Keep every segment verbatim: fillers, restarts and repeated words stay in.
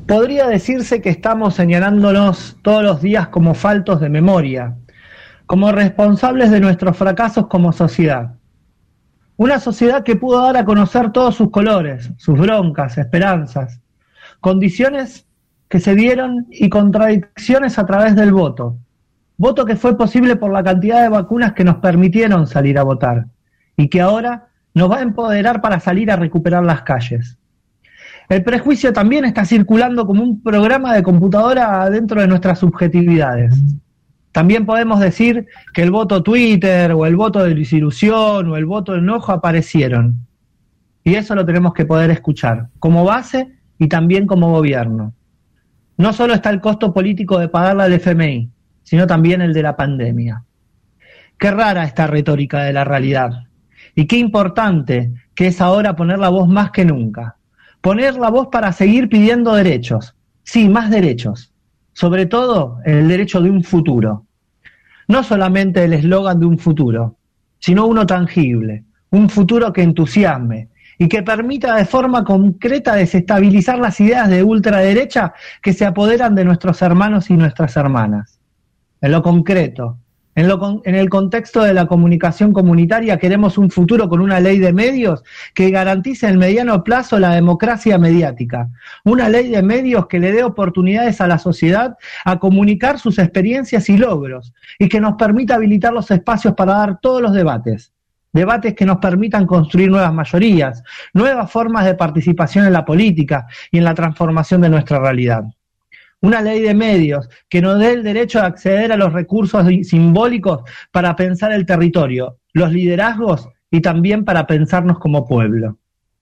Podría decirse que estamos señalándonos todos los días como faltos de memoria, como responsables de nuestros fracasos como sociedad. Una sociedad que pudo dar a conocer todos sus colores, sus broncas, esperanzas, condiciones que se dieron y contradicciones a través del voto. Voto que fue posible por la cantidad de vacunas que nos permitieron salir a votar y que ahora nos va a empoderar para salir a recuperar las calles. El prejuicio también está circulando como un programa de computadora dentro de nuestras subjetividades. También podemos decir que el voto Twitter o el voto de desilusión o el voto de enojo aparecieron. Y eso lo tenemos que poder escuchar como base y también como gobierno. No solo está el costo político de pagarla al F M I, sino también el de la pandemia. Qué rara esta retórica de la realidad. Y qué importante que es ahora poner la voz más que nunca. Poner la voz para seguir pidiendo derechos. Sí, más derechos. Sobre todo el derecho de un futuro. No solamente el eslogan de un futuro, sino uno tangible. Un futuro que entusiasme y que permita de forma concreta desestabilizar las ideas de ultraderecha que se apoderan de nuestros hermanos y nuestras hermanas. En lo concreto, en, lo con, en el contexto de la comunicación comunitaria, queremos un futuro con una ley de medios que garantice en el mediano plazo la democracia mediática. Una ley de medios que le dé oportunidades a la sociedad a comunicar sus experiencias y logros y que nos permita habilitar los espacios para dar todos los debates. Debates que nos permitan construir nuevas mayorías, nuevas formas de participación en la política y en la transformación de nuestra realidad. Una ley de medios que nos dé el derecho de acceder a los recursos simbólicos para pensar el territorio, los liderazgos y también para pensarnos como pueblo.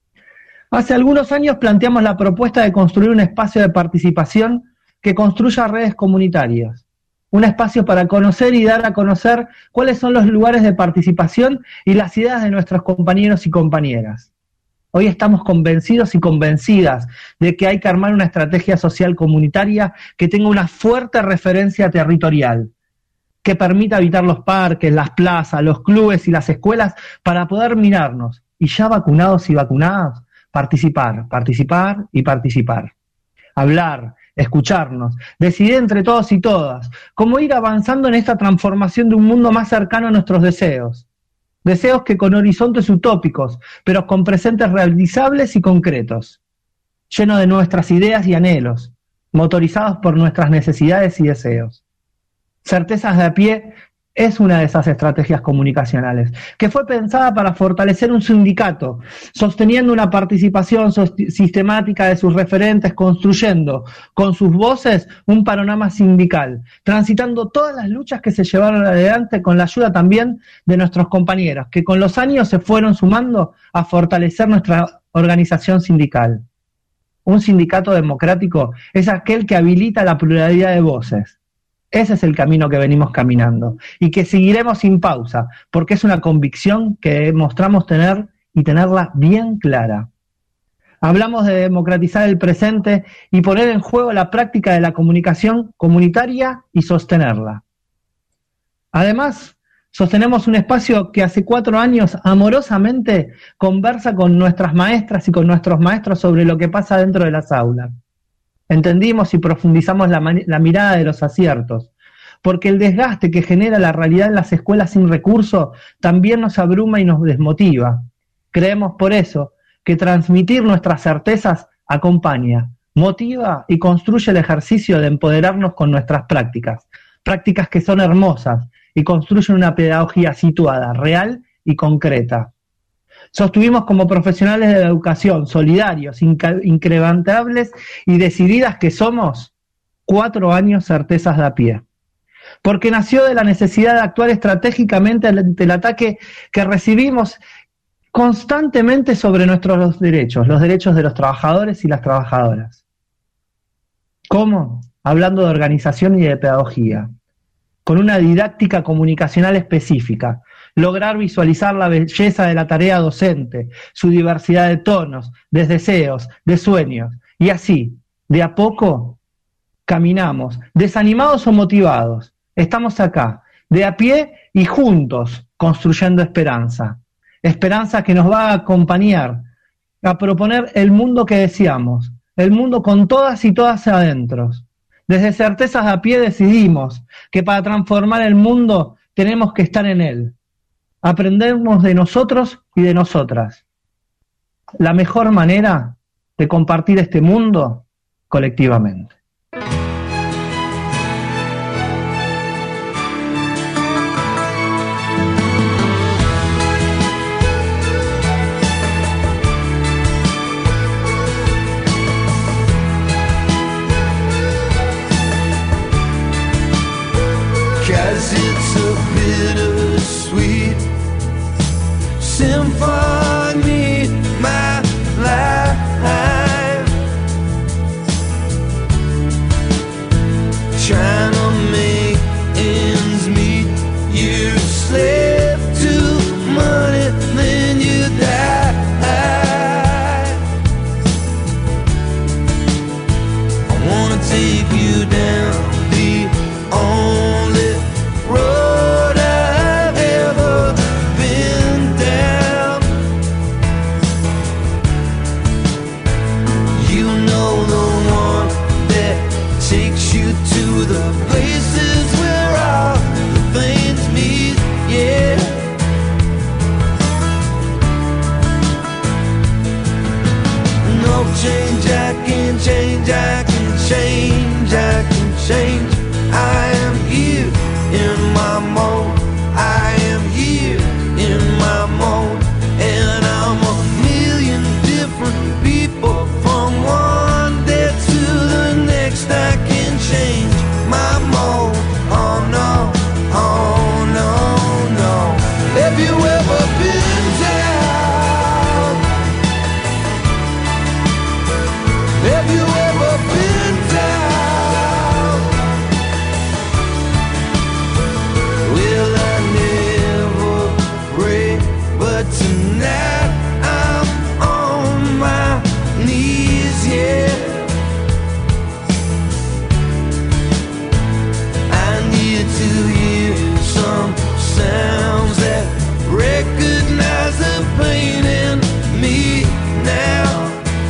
Hace algunos años planteamos la propuesta de construir un espacio de participación que construya redes comunitarias. Un espacio para conocer y dar a conocer cuáles son los lugares de participación y las ideas de nuestros compañeros y compañeras. Hoy estamos convencidos y convencidas de que hay que armar una estrategia social comunitaria que tenga una fuerte referencia territorial, que permita habitar los parques, las plazas, los clubes y las escuelas para poder mirarnos y ya vacunados y vacunadas, participar, participar y participar. Hablar, escucharnos, decidir entre todos y todas, cómo ir avanzando en esta transformación de un mundo más cercano a nuestros deseos. Deseos que con horizontes utópicos, pero con presentes realizables y concretos, llenos de nuestras ideas y anhelos, motorizados por nuestras necesidades y deseos. Certezas de a pie es una de esas estrategias comunicacionales, que fue pensada para fortalecer un sindicato, sosteniendo una participación sistemática de sus referentes, construyendo con sus voces un panorama sindical, transitando todas las luchas que se llevaron adelante con la ayuda también de nuestros compañeros, que con los años se fueron sumando a fortalecer nuestra organización sindical. Un sindicato democrático es aquel que habilita la pluralidad de voces. Ese es el camino que venimos caminando y que seguiremos sin pausa, porque es una convicción que mostramos tener y tenerla bien clara. Hablamos de democratizar el presente y poner en juego la práctica de la comunicación comunitaria y sostenerla. Además, sostenemos un espacio que hace cuatro años amorosamente conversa con nuestras maestras y con nuestros maestros sobre lo que pasa dentro de las aulas. Entendimos y profundizamos la, la mirada de los aciertos, porque el desgaste que genera la realidad en las escuelas sin recursos también nos abruma y nos desmotiva. Creemos por eso que transmitir nuestras certezas acompaña, motiva y construye el ejercicio de empoderarnos con nuestras prácticas, prácticas que son hermosas y construyen una pedagogía situada, real y concreta. Sostuvimos como profesionales de la educación, solidarios, increventables y decididas que somos, cuatro años certezas de a pie. Porque nació de la necesidad de actuar estratégicamente ante el ataque que recibimos constantemente sobre nuestros derechos, los derechos de los trabajadores y las trabajadoras. ¿Cómo? Hablando de organización y de pedagogía, con una didáctica comunicacional específica, lograr visualizar la belleza de la tarea docente, su diversidad de tonos, de deseos, de sueños, y así, de a poco, caminamos, desanimados o motivados, estamos acá, de a pie y juntos, construyendo esperanza, esperanza que nos va a acompañar, a proponer el mundo que deseamos, el mundo con todas y todas adentro. Desde Certezas de a Pie decidimos que para transformar el mundo tenemos que estar en él. Aprendemos de nosotros y de nosotras. La mejor manera de compartir este mundo colectivamente. Cause it's a bittersweet symphony, my life. Trying to make ends meet, you slave to money, then you die. I wanna take you down the only road I've ever been down. You know the one that takes you to the places where all the things meet, yeah. No change, I can change, I can change, I can change. I am here in my mode, I am here in my mode, and I'm a million different people from one day to the next. I can change my mode, oh no, oh no, no. Have you ever been down? Have you ever been down? Well, I never pray, but tonight I'm on my knees, yeah. I need to hear some sounds that recognize the pain in me now.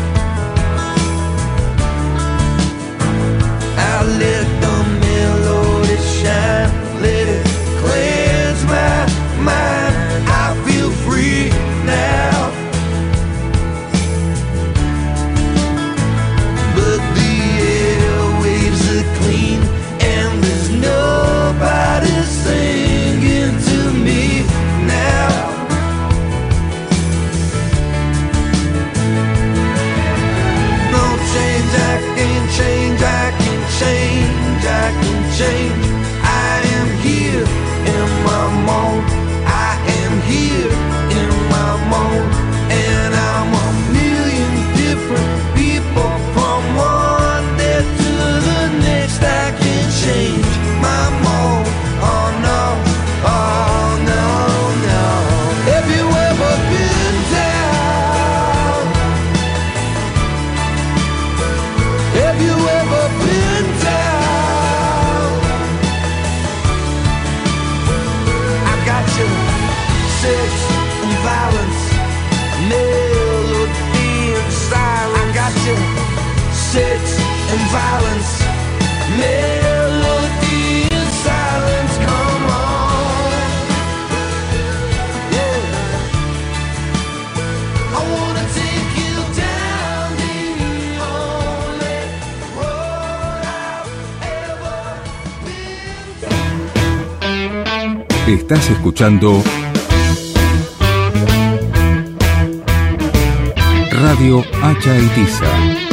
I let the melody shine, let it cleanse my mind. I feel free now, but the airwaves are clean and there's nobody singing to me now. No change, I can change, I can change, I can change. I am here in my mode, I am here in my mode, and I'm a million different people from one day to the next. I can change my mode, oh no, oh no, no. Have you ever been down? Have you ever been down? I got you, sex and violence, melody and silence. I got you, sex and violence, melody and silence. Come on, yeah. I wanna take you down the only road I've ever been. Estás escuchando Radio Hacha Itiza.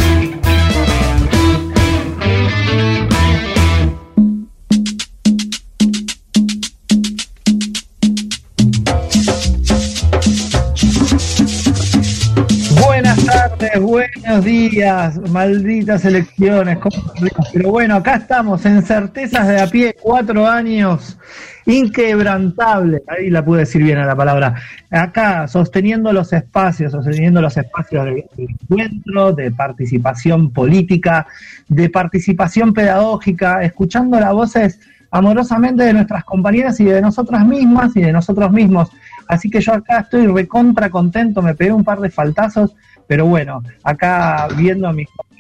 Buenas tardes, buenos días, malditas elecciones, ¿cómo estamos? Pero bueno, acá estamos en Certezas de a Pie, cuatro años, inquebrantable, ahí la pude decir bien a la palabra, acá sosteniendo los espacios, sosteniendo los espacios de encuentro, de participación política, de participación pedagógica, escuchando las voces amorosamente de nuestras compañeras y de nosotras mismas y de nosotros mismos. Así que yo acá estoy recontra contento, me pegué un par de faltazos, pero bueno, acá viendo a mis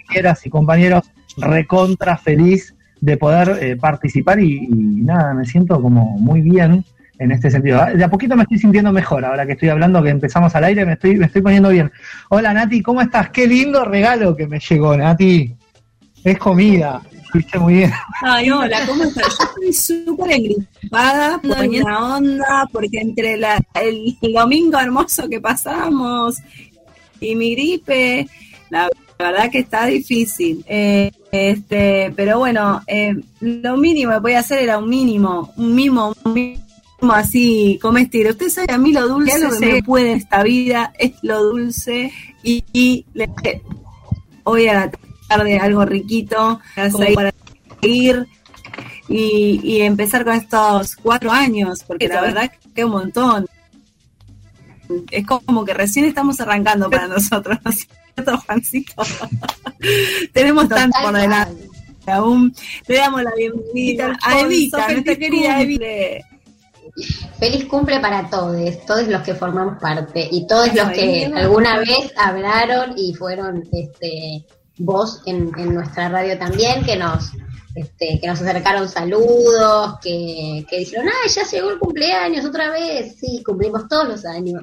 compañeras y compañeros, recontra feliz de poder eh, participar y, y nada, me siento como muy bien en este sentido. De a poquito me estoy sintiendo mejor, ahora que estoy hablando, que empezamos al aire, me estoy, me estoy poniendo bien. Hola Nati, ¿cómo estás? Qué lindo regalo que me llegó, Nati. Es comida, fuiste muy bien. Ay, hola, ¿cómo estás? Yo estoy súper engripada, buena onda, porque entre la, el domingo hermoso que pasamos y mi gripe, la verdad que está difícil. Eh, este, pero bueno, eh, lo mínimo que podía hacer era un mínimo, un mimo, un mimo así comestible. Usted sabe, a mí lo dulce lo que me puede en esta vida es lo dulce y, y le, hoy a la tarde algo riquito para ir y, y empezar con estos cuatro años, porque la verdad que un montón. Es como que recién estamos arrancando para nosotros, ¿no es cierto, Juancito? Tenemos tanto por delante. Aún le damos la bienvenida a Evita, nuestra querida Evita. Feliz cumple para todos, todos los que formamos parte y todos los que alguna vez hablaron y fueron este voz en, en nuestra radio también, que nos este, que nos acercaron saludos, que, que dijeron, ah, ya llegó el cumpleaños otra vez. Sí, cumplimos todos los años.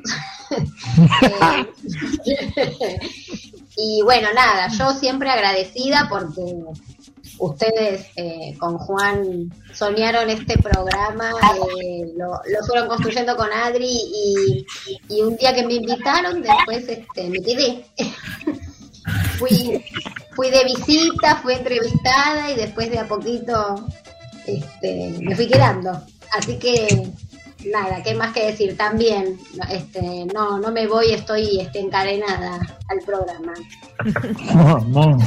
eh, y bueno, nada, yo siempre agradecida porque ustedes eh, con Juan soñaron este programa, eh, lo, lo fueron construyendo con Adri y, y un día que me invitaron, después este, me quedé. fui, fui de visita, fui entrevistada y después de a poquito este, me fui quedando. Así que nada, qué más que decir. También este, no, no me voy, estoy este, encadenada al programa. No, no.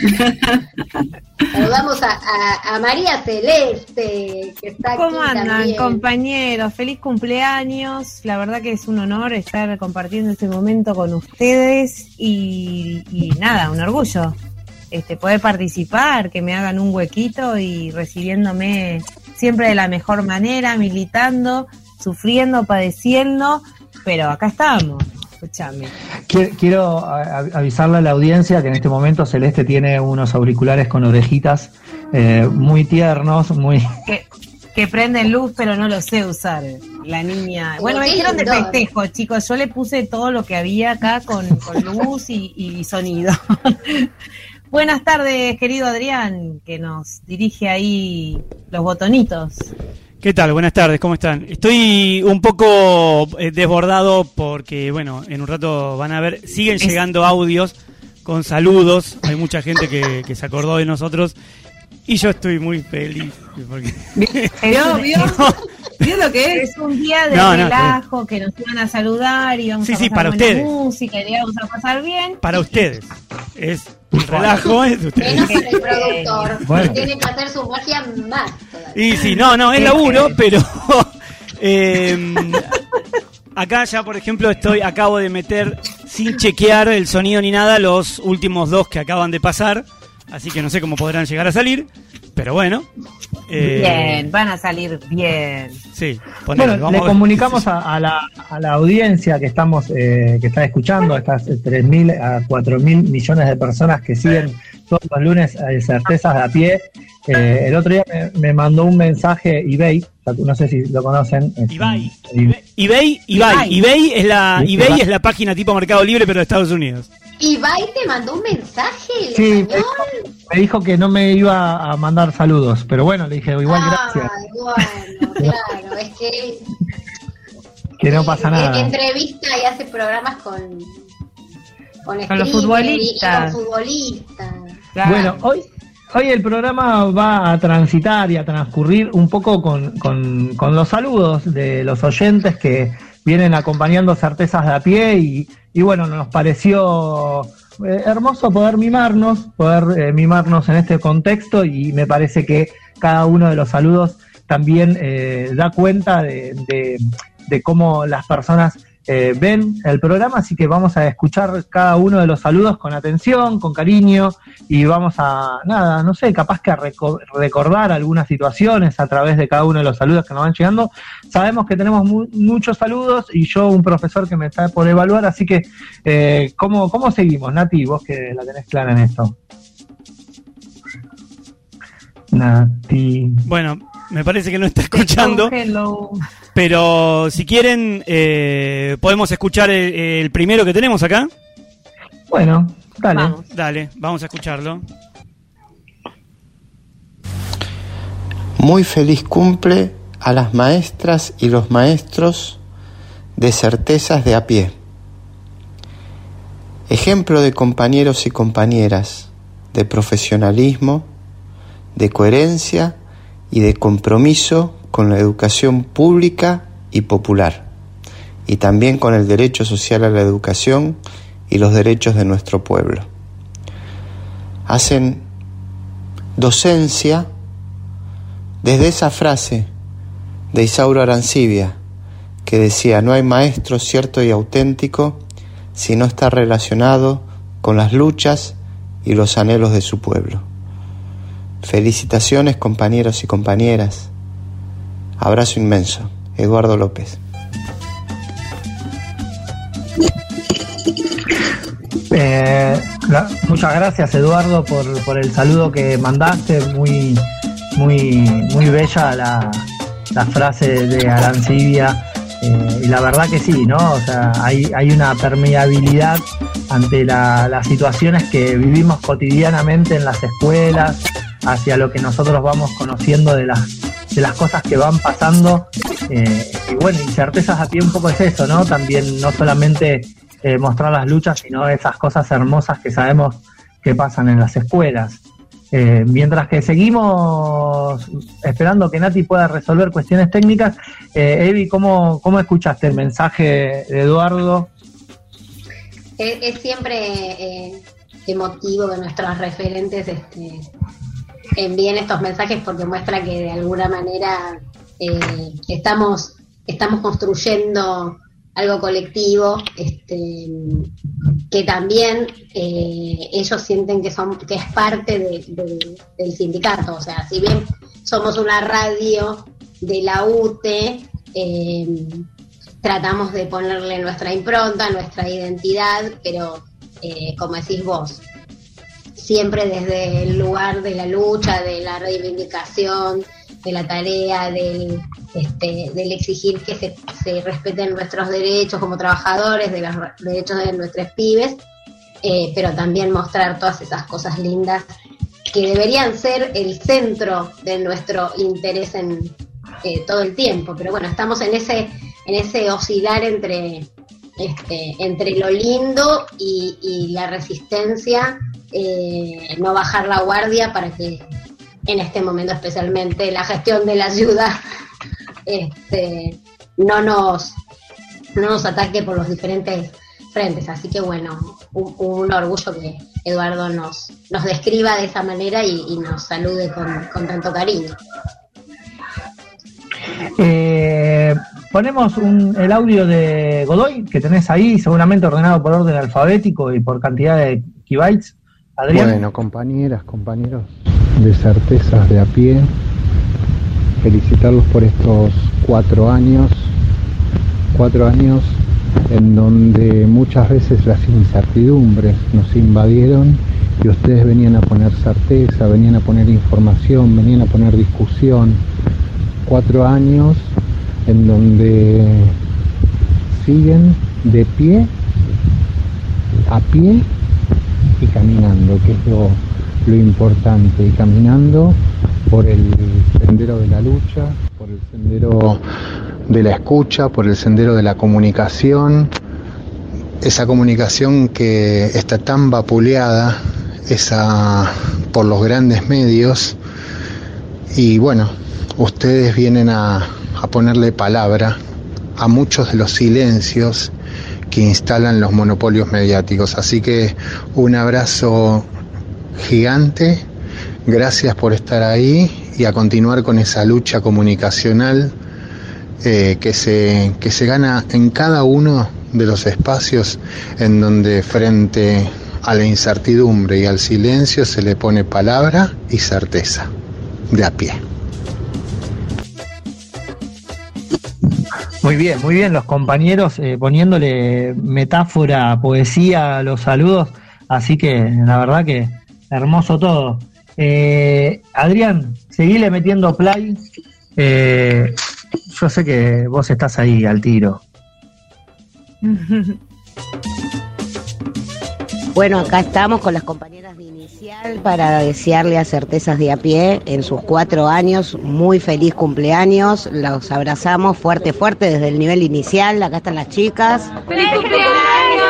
Saludamos a, a, a María Celeste, que está aquí. ¿Cómo andan, también. Compañeros? Feliz cumpleaños. La verdad que es un honor estar compartiendo este momento con ustedes y, y nada, un orgullo este poder participar, que me hagan un huequito y recibiéndome siempre de la mejor manera, militando, sufriendo, padeciendo, pero acá estamos. Escuchame. Quiero avisarle a la audiencia que en este momento Celeste tiene unos auriculares con orejitas eh, muy tiernos, muy... Que, que prenden luz, pero no lo sé usar. La niña... Bueno, me dijeron de festejo, chicos. Yo le puse todo lo que había acá con, con luz y, y sonido. Buenas tardes, querido Adrián, que nos dirige ahí los botonitos. ¿Qué tal? Buenas tardes, ¿cómo están? Estoy un poco eh, desbordado porque, bueno, en un rato van a ver, siguen llegando audios con saludos, hay mucha gente que, que se acordó de nosotros y yo estoy muy feliz. Porque... ¿Vio? ¿Vio? ¿Vio lo que es? Es un día de no, relajo, no, que nos iban a saludar y vamos sí, a pasar sí, para buena ustedes. música y íbamos a pasar bien. Para ustedes. Es un relajo, es de ustedes. Menos para el productor, bueno. Tiene que hacer su magia más todavía. Y sí, no, no, es laburo, pero eh, acá ya, por ejemplo, estoy acabo de meter, sin chequear el sonido ni nada, los últimos dos que acaban de pasar, así que no sé cómo podrán llegar a salir, pero bueno. Eh, bien, van a salir bien. Sí, ponele, bueno, le comunicamos a, a, la, a la audiencia que estamos eh, que está escuchando, a estas tres mil a cuatro mil millones de personas que siguen todos los lunes a Certezas de a Pie. Eh, el otro día me, me mandó un mensaje eBay, no sé si lo conocen. eBay, eBay, eBay, eBay, eBay es la eBay es la página tipo Mercado Libre pero de Estados Unidos. ¿Ibai te mandó un mensaje? Sí, me dijo, me dijo que no me iba a mandar saludos, pero bueno, le dije igual ah, gracias. Bueno, claro, es que que no pasa nada. Que entrevista y hace programas con con, con los futbolistas. Y con futbolistas. Claro. Bueno, hoy hoy el programa va a transitar y a transcurrir un poco con, con, con los saludos de los oyentes que vienen acompañando Certezas de a Pie y, y bueno, nos pareció eh, hermoso poder mimarnos, poder eh, mimarnos en este contexto y me parece que cada uno de los saludos también eh, da cuenta de, de, de cómo las personas eh, ven el programa, así que vamos a escuchar cada uno de los saludos con atención, con cariño y vamos a, nada, no sé, capaz que a reco- recordar algunas situaciones a través de cada uno de los saludos que nos van llegando. Sabemos que tenemos mu- muchos saludos y yo un profesor que me está por evaluar, así que eh, ¿cómo, ¿cómo seguimos, Nati? Vos que la tenés clara en esto. Nati. Bueno, me parece que no está escuchando. Hello. Pero si quieren, eh, podemos escuchar el, el primero que tenemos acá. Bueno, dale. Vamos. Dale, vamos a escucharlo. Muy feliz cumple a las maestras y los maestros de Certezas de a pie. Ejemplo de compañeros y compañeras, de profesionalismo, de coherencia y de compromiso con la educación pública y popular, y también con el derecho social a la educación y los derechos de nuestro pueblo. Hacen docencia desde esa frase de Isauro Arancibia, que decía: no hay maestro cierto y auténtico si no está relacionado con las luchas y los anhelos de su pueblo. Felicitaciones, compañeros y compañeras. Abrazo inmenso. Eduardo López. Eh, la, muchas gracias, Eduardo, por, por el saludo que mandaste. Muy, muy, muy bella la, la frase de Arancibia. Eh, y la verdad que sí, ¿no? O sea, hay, hay una permeabilidad ante la, las situaciones que vivimos cotidianamente en las escuelas, hacia lo que nosotros vamos conociendo de las, de las cosas que van pasando. Eh, y bueno, y Certezas a pie un poco es eso, ¿no? También no solamente eh, mostrar las luchas, sino esas cosas hermosas que sabemos que pasan en las escuelas. Eh, mientras que seguimos esperando que Nati pueda resolver cuestiones técnicas, eh, Evi, ¿cómo, ¿cómo escuchaste el mensaje de Eduardo? Es, es siempre eh, emotivo que nuestros referentes este, envíen estos mensajes, porque muestra que de alguna manera eh, estamos, estamos construyendo algo colectivo, este, que también eh, ellos sienten que son que es parte de, de, del sindicato. O sea, si bien somos una radio de la U T E, eh, tratamos de ponerle nuestra impronta, nuestra identidad, pero eh, como decís vos, siempre desde el lugar de la lucha, de la reivindicación, de la tarea, del, este, del exigir que se, se respeten nuestros derechos como trabajadores, de los derechos de nuestros pibes, eh, pero también mostrar todas esas cosas lindas que deberían ser el centro de nuestro interés en eh, todo el tiempo. Pero bueno, estamos en ese, en ese oscilar entre, este, entre lo lindo y, y la resistencia, eh, no bajar la guardia para que en este momento especialmente la gestión de la ayuda este, no nos no nos ataque por los diferentes frentes. Así que bueno, un, un orgullo que Eduardo nos, nos describa de esa manera y, y nos salude con, con tanto cariño. Eh, ponemos un, el audio de Godoy que tenés ahí, seguramente ordenado por orden alfabético y por cantidad de kilobytes. Adrián. Bueno, compañeras, compañeros de Certezas de a pie, felicitarlos por estos cuatro años, cuatro años en donde muchas veces las incertidumbres nos invadieron y ustedes venían a poner certeza, venían a poner información, venían a poner discusión. Cuatro años en donde siguen de pie, a pie y caminando, que es lo, lo importante, y caminando por el sendero de la lucha, por el sendero de la escucha, por el sendero de la comunicación, esa comunicación que está tan vapuleada, esa por los grandes medios, y bueno, ustedes vienen a, a ponerle palabra a muchos de los silencios que instalan los monopolios mediáticos. Así que un abrazo gigante, gracias por estar ahí y a continuar con esa lucha comunicacional eh, que se, que se gana en cada uno de los espacios en donde frente a la incertidumbre y al silencio se le pone palabra y certeza, de a pie. Muy bien, muy bien, los compañeros eh, poniéndole metáfora, poesía a los saludos, así que la verdad que hermoso todo. Eh, Adrián, seguile metiendo play. Eh, yo sé que vos estás ahí al tiro. Bueno, acá estamos con las compañeras de Inicial para desearle a Certezas de a Pie en sus cuatro años, muy feliz cumpleaños, los abrazamos fuerte, fuerte desde el nivel inicial, acá están las chicas. ¡Feliz cumpleaños!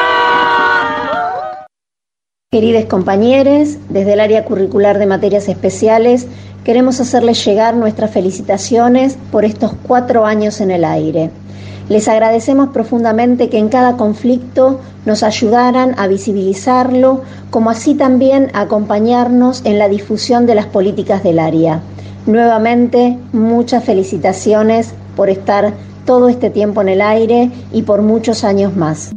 Queridos compañeros, desde el área curricular de materias especiales, queremos hacerles llegar nuestras felicitaciones por estos cuatro años en el aire. Les agradecemos profundamente que en cada conflicto nos ayudaran a visibilizarlo, como así también a acompañarnos en la difusión de las políticas del área. Nuevamente, muchas felicitaciones por estar todo este tiempo en el aire y por muchos años más.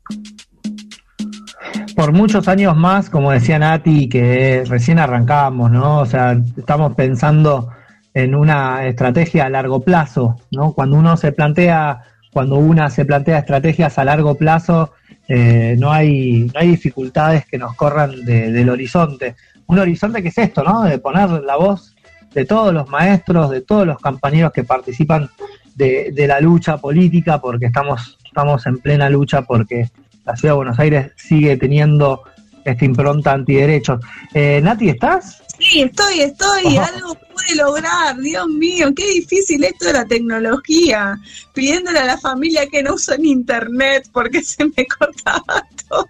Por muchos años más, como decía Nati, que recién arrancamos, ¿no? O sea, estamos pensando en una estrategia a largo plazo, ¿no? Cuando uno se plantea... Cuando una se plantea estrategias a largo plazo, eh, no hay no hay dificultades que nos corran de, del horizonte. Un horizonte que es esto, ¿no? De poner la voz de todos los maestros, de todos los compañeros que participan de, de la lucha política, porque estamos, estamos en plena lucha, porque la Ciudad de Buenos Aires sigue teniendo esta impronta antiderechos. Eh, Nati, ¿estás? Sí, estoy, estoy, oh. Algo pude lograr, Dios mío, qué difícil esto de la tecnología, pidiéndole a la familia que no usen internet porque se me cortaba todo.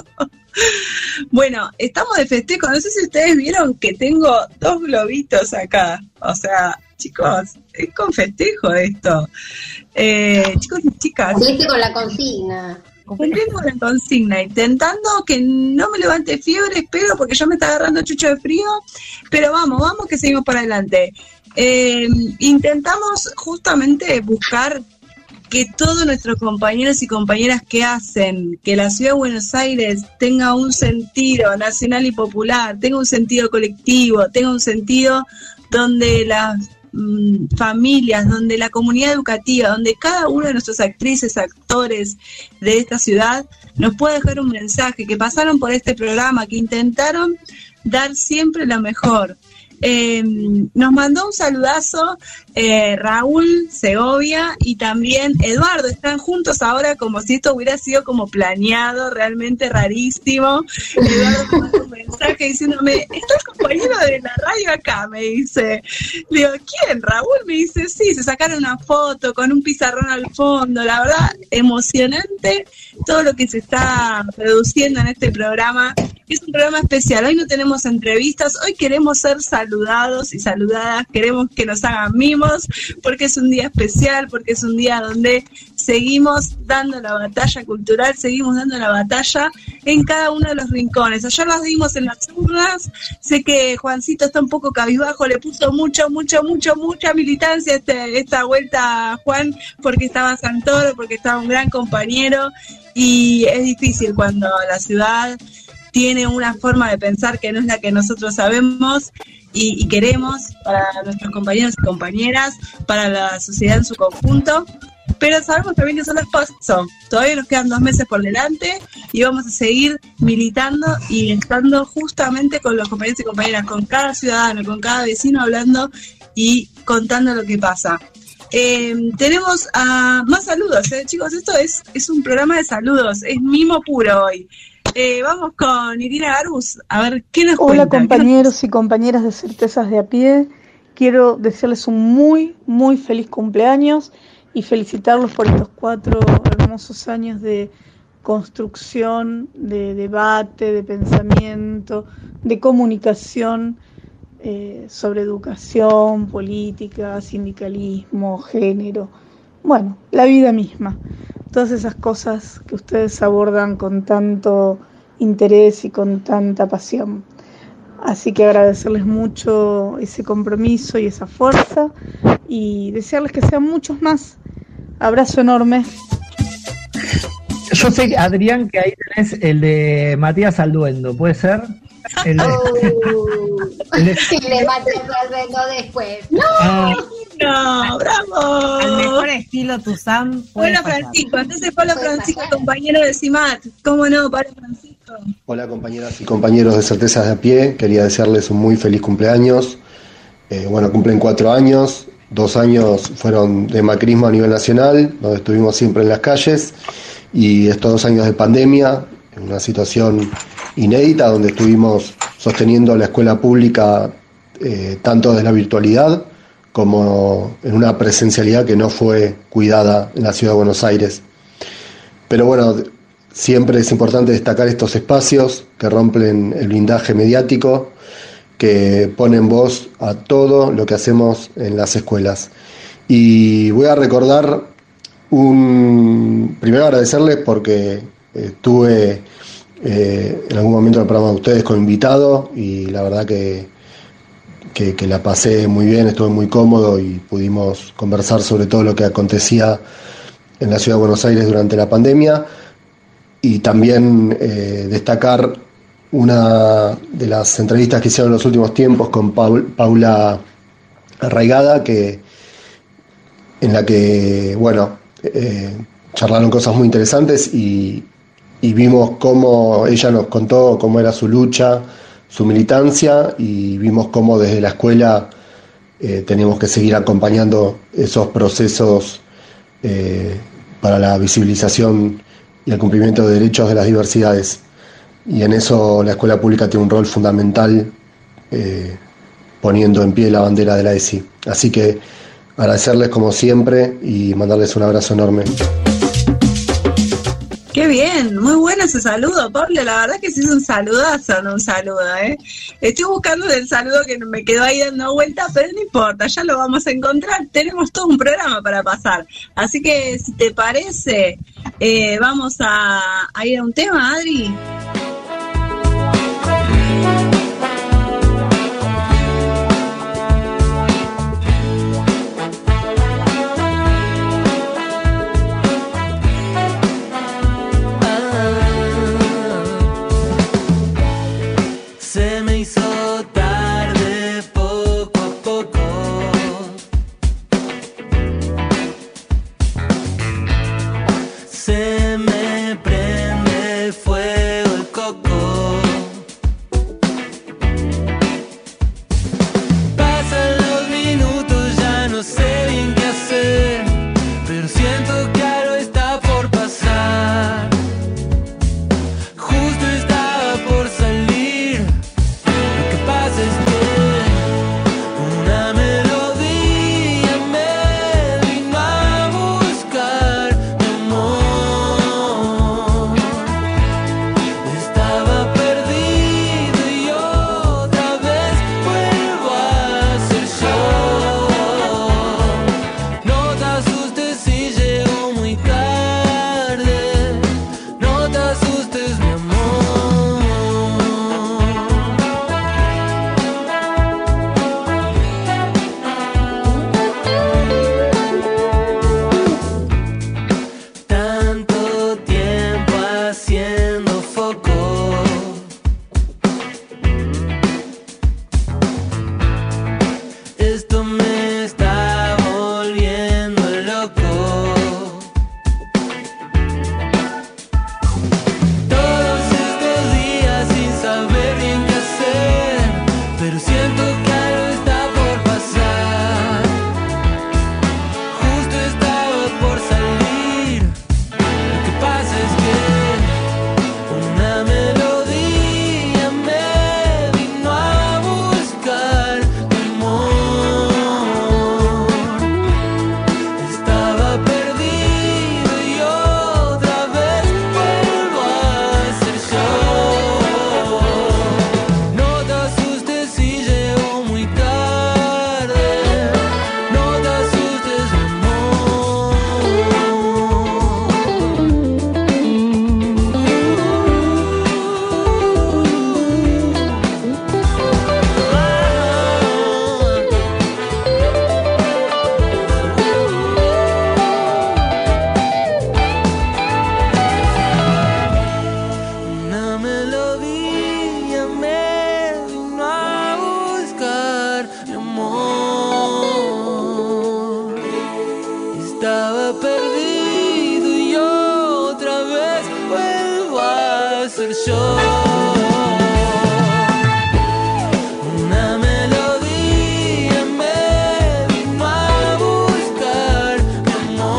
Bueno, estamos de festejo, no sé si ustedes vieron que tengo dos globitos acá, o sea, chicos, es con festejo esto. Eh, chicos y chicas. Cumpliste con la consigna. Cumpliendo con la consigna, intentando que no me levante fiebre, espero, porque ya me está agarrando chucho de frío, pero vamos, vamos que seguimos para adelante. Eh, intentamos justamente buscar que todos nuestros compañeros y compañeras que hacen que la Ciudad de Buenos Aires tenga un sentido nacional y popular, tenga un sentido colectivo, tenga un sentido donde las familias, donde la comunidad educativa, donde cada una de nuestras actrices, actores de esta ciudad nos puede dejar un mensaje, que pasaron por este programa, que intentaron dar siempre lo mejor. Eh, nos mandó un saludazo eh, Raúl Segovia y también Eduardo, están juntos ahora como si esto hubiera sido como planeado, realmente rarísimo. Eduardo me mandó un mensaje diciéndome, está el compañero de la radio acá, me dice. Le digo, ¿quién? Raúl, me dice, sí, se sacaron una foto con un pizarrón al fondo, la verdad, emocionante todo lo que se está produciendo en este programa. Es un programa especial, hoy no tenemos entrevistas, hoy queremos ser saludados y saludadas, queremos que nos hagan mimos, porque es un día especial, porque es un día donde seguimos dando la batalla cultural, seguimos dando la batalla en cada uno de los rincones. Ayer las dimos en las urnas, sé que Juancito está un poco cabizbajo, le puso mucho, mucho, mucho, mucha militancia este, esta vuelta a Juan, porque estaba Santoro, porque estaba un gran compañero, y es difícil cuando la ciudad tiene una forma de pensar que no es la que nosotros sabemos y, y queremos para nuestros compañeros y compañeras, para la sociedad en su conjunto, pero sabemos también que son las pasos. Todavía nos quedan dos meses por delante y vamos a seguir militando y estando justamente con los compañeros y compañeras, con cada ciudadano, con cada vecino, hablando y contando lo que pasa. Eh, tenemos uh, más saludos, ¿eh? Chicos, esto es, es un programa de saludos, es mimo puro hoy. Eh, vamos con Irina Garuz, a ver qué nos Hola, cuenta. compañeros nos... y compañeras de Certezas de a Pie. Quiero desearles un muy, muy feliz cumpleaños y felicitarlos por estos cuatro hermosos años de construcción, de debate, de pensamiento, de comunicación eh, sobre educación, política, sindicalismo, género, bueno, la vida misma. Todas esas cosas que ustedes abordan con tanto interés y con tanta pasión. Así que agradecerles mucho ese compromiso y esa fuerza y desearles que sean muchos más. Abrazo enorme. Yo sé, Adrián, que ahí tenés el de Matías Alduendo, ¿puede ser? El de... Oh, el de... Sí, de Matías Alduendo después. ¡No! Ah. No, bravo. Al mejor estilo Tuzán. Bueno, Francisco, entonces Pablo Francisco, pasar. Compañero de CIMAT. ¿Cómo no, Pablo Francisco? Hola compañeras y compañeros de Certezas de a Pie, quería desearles un muy feliz cumpleaños. Eh, bueno, cumplen cuatro años, dos años fueron de macrismo a nivel nacional, donde estuvimos siempre en las calles, y estos dos años de pandemia, en una situación inédita, donde estuvimos sosteniendo la escuela pública eh, tanto desde la virtualidad como en una presencialidad que no fue cuidada en la ciudad de Buenos Aires. Pero bueno, siempre es importante destacar estos espacios que rompen el blindaje mediático, que ponen voz a todo lo que hacemos en las escuelas. Y voy a recordar un... Primero agradecerles porque estuve eh, en algún momento del programa de ustedes con invitado y la verdad que, que, que la pasé muy bien, estuve muy cómodo y pudimos conversar sobre todo lo que acontecía en la ciudad de Buenos Aires durante la pandemia. Y también eh, destacar una de las entrevistas que hicieron en los últimos tiempos con Paul, Paula Arraigada, que, en la que, bueno, eh, charlaron cosas muy interesantes y, y vimos cómo ella nos contó cómo era su lucha, su militancia, y vimos cómo desde la escuela eh, tenemos que seguir acompañando esos procesos eh, para la visibilización y el cumplimiento de derechos de las diversidades. Y en eso la escuela pública tiene un rol fundamental, eh, poniendo en pie la bandera de la E S I. Así que agradecerles como siempre y mandarles un abrazo enorme. Qué bien, muy bueno ese saludo, Pablo. La verdad que sí es un saludazo, no un saludo, ¿eh? Estoy buscando el saludo que me quedó ahí dando vuelta, pero no importa, ya lo vamos a encontrar. Tenemos todo un programa para pasar. Así que, si te parece, eh, vamos a, a ir a un tema, Adri. Se me hizo tarde poco a poco. Se me prende fuego yo. Una melodía me vino a buscar, mi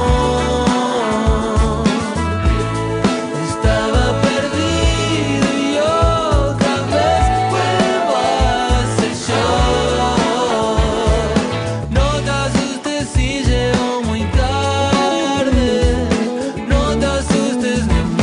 amor. Estaba perdido y otra vez vuelvo a ser yo. No te asustes si llego muy tarde, no te asustes, mi amor.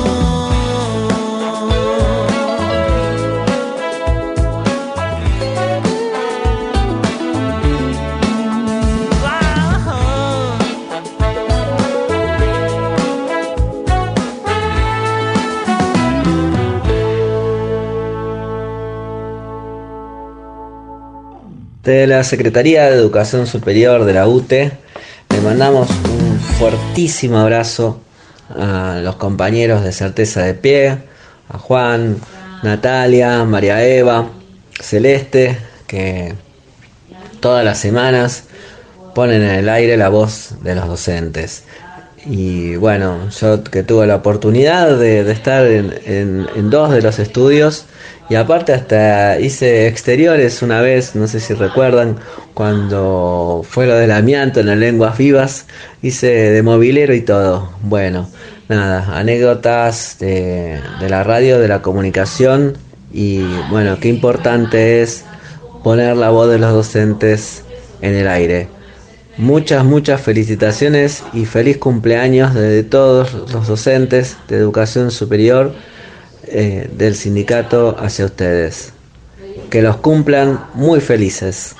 De la Secretaría de Educación Superior de la U T E le mandamos un fuertísimo abrazo a los compañeros de Certeza de Pie, a Juan, Natalia, María Eva, Celeste, que todas las semanas ponen en el aire la voz de los docentes. Y bueno, yo que tuve la oportunidad de, de estar en, en, en dos de los estudios, y aparte hasta hice exteriores una vez, no sé si recuerdan, cuando fue lo del amianto en las lenguas vivas, hice de mobilero y todo. Bueno, nada, anécdotas de, de la radio, de la comunicación, y bueno, qué importante es poner la voz de los docentes en el aire. Muchas, muchas felicitaciones y feliz cumpleaños de todos los docentes de educación superior eh, del sindicato hacia ustedes. Que los cumplan muy felices.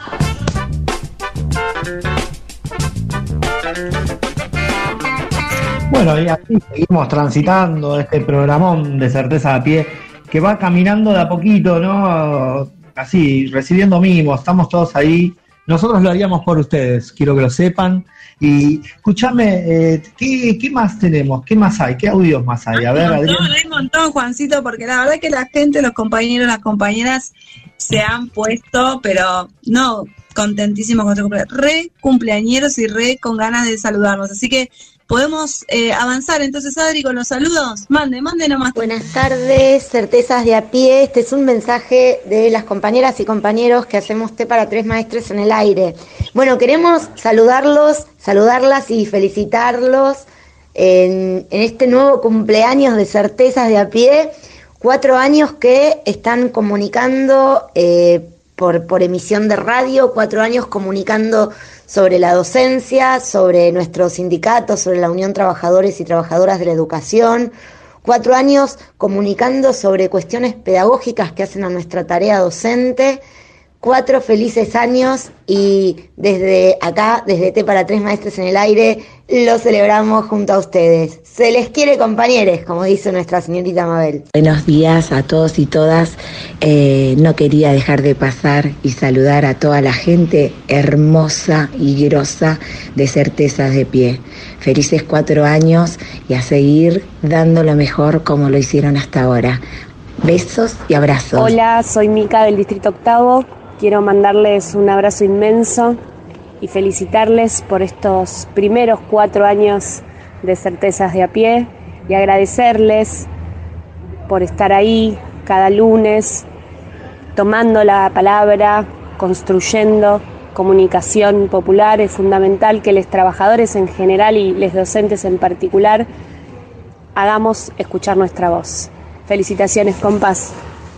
Bueno, y así seguimos transitando este programón de Certeza a Pie, que va caminando de a poquito, ¿no? Así, recibiendo mimos, estamos todos ahí. Nosotros lo haríamos por ustedes, quiero que lo sepan. Y escúchame, eh, ¿qué, ¿qué más tenemos? ¿Qué más hay? ¿Qué audios más hay? A ver, Hay un montón, Adrián. hay un montón, Juancito, porque la verdad que la gente, los compañeros, las compañeras se han puesto, pero no contentísimos con este cumpleaños, re cumpleañeros y re con ganas de saludarnos. Así que podemos eh, avanzar entonces, Adri, con los saludos. Mande, mande nomás. Buenas tardes, Certezas de a Pie. Este es un mensaje de las compañeras y compañeros que hacemos Té para Tres Maestres en el aire. Bueno, queremos saludarlos, saludarlas y felicitarlos en, en este nuevo cumpleaños de Certezas de a Pie. Cuatro años que están comunicando eh, por, por emisión de radio, cuatro años comunicando sobre la docencia, sobre nuestro sindicato, sobre la Unión Trabajadores y Trabajadoras de la Educación, cuatro años comunicando sobre cuestiones pedagógicas que hacen a nuestra tarea docente, cuatro felices años y desde acá, desde Té para Tres Maestres en el aire, lo celebramos junto a ustedes. Se les quiere, compañeros, como dice nuestra señorita Mabel. Buenos días a todos y todas. Eh, no quería dejar de pasar y saludar a toda la gente hermosa y grosa de Certezas de Pie. Felices cuatro años y a seguir dando lo mejor como lo hicieron hasta ahora. Besos y abrazos. Hola, soy Mica del Distrito Octavo. Quiero mandarles un abrazo inmenso y felicitarles por estos primeros cuatro años de Certezas de a Pie y agradecerles por estar ahí cada lunes, tomando la palabra, construyendo comunicación popular. Es fundamental que los trabajadores en general y los docentes en particular hagamos escuchar nuestra voz. Felicitaciones, compas.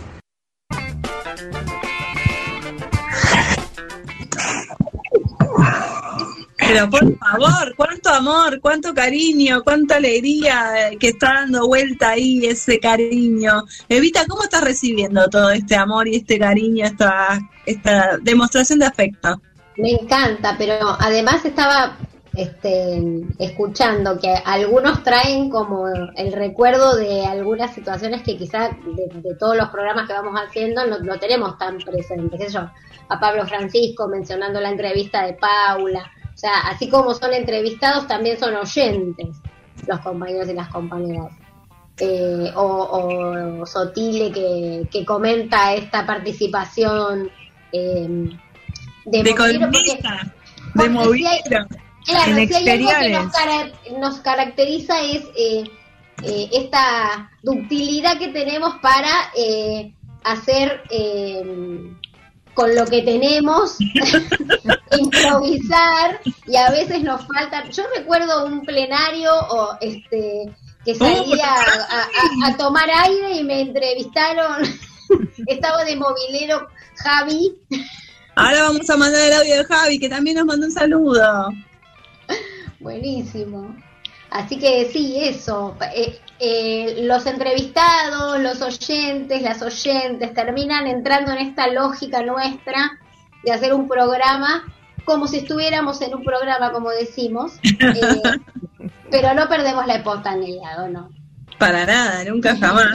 Pero por favor, cuánto amor, cuánto cariño, cuánta alegría que está dando vuelta ahí ese cariño. Evita, ¿cómo estás recibiendo todo este amor y este cariño, esta, esta demostración de afecto? Me encanta, pero además estaba este, escuchando que algunos traen como el recuerdo de algunas situaciones que quizás de, de todos los programas que vamos haciendo no, no tenemos tan presentes. ¿Qué sé yo? A Pablo Francisco mencionando la entrevista de Paula. O sea, así como son entrevistados, también son oyentes los compañeros y las compañeras. Eh, o, o Sotile que, que comenta esta participación eh, de, de Moviro, columnista, de Moviro, claro, en si hay algo que exteriores. nos, cara, nos caracteriza es eh, eh, esta ductilidad que tenemos para eh, hacer eh, con lo que tenemos, improvisar, y a veces nos falta. Yo recuerdo un plenario o este que salía a, a, a tomar aire y me entrevistaron, estaba de movilero Javi. Ahora vamos a mandar el audio de Javi, que también nos mandó un saludo. Buenísimo. Así que sí, eso. Eh, eh, los entrevistados, los oyentes, las oyentes terminan entrando en esta lógica nuestra de hacer un programa como si estuviéramos en un programa, como decimos, eh, pero no perdemos la espontaneidad, ¿o no? Para nada, nunca jamás.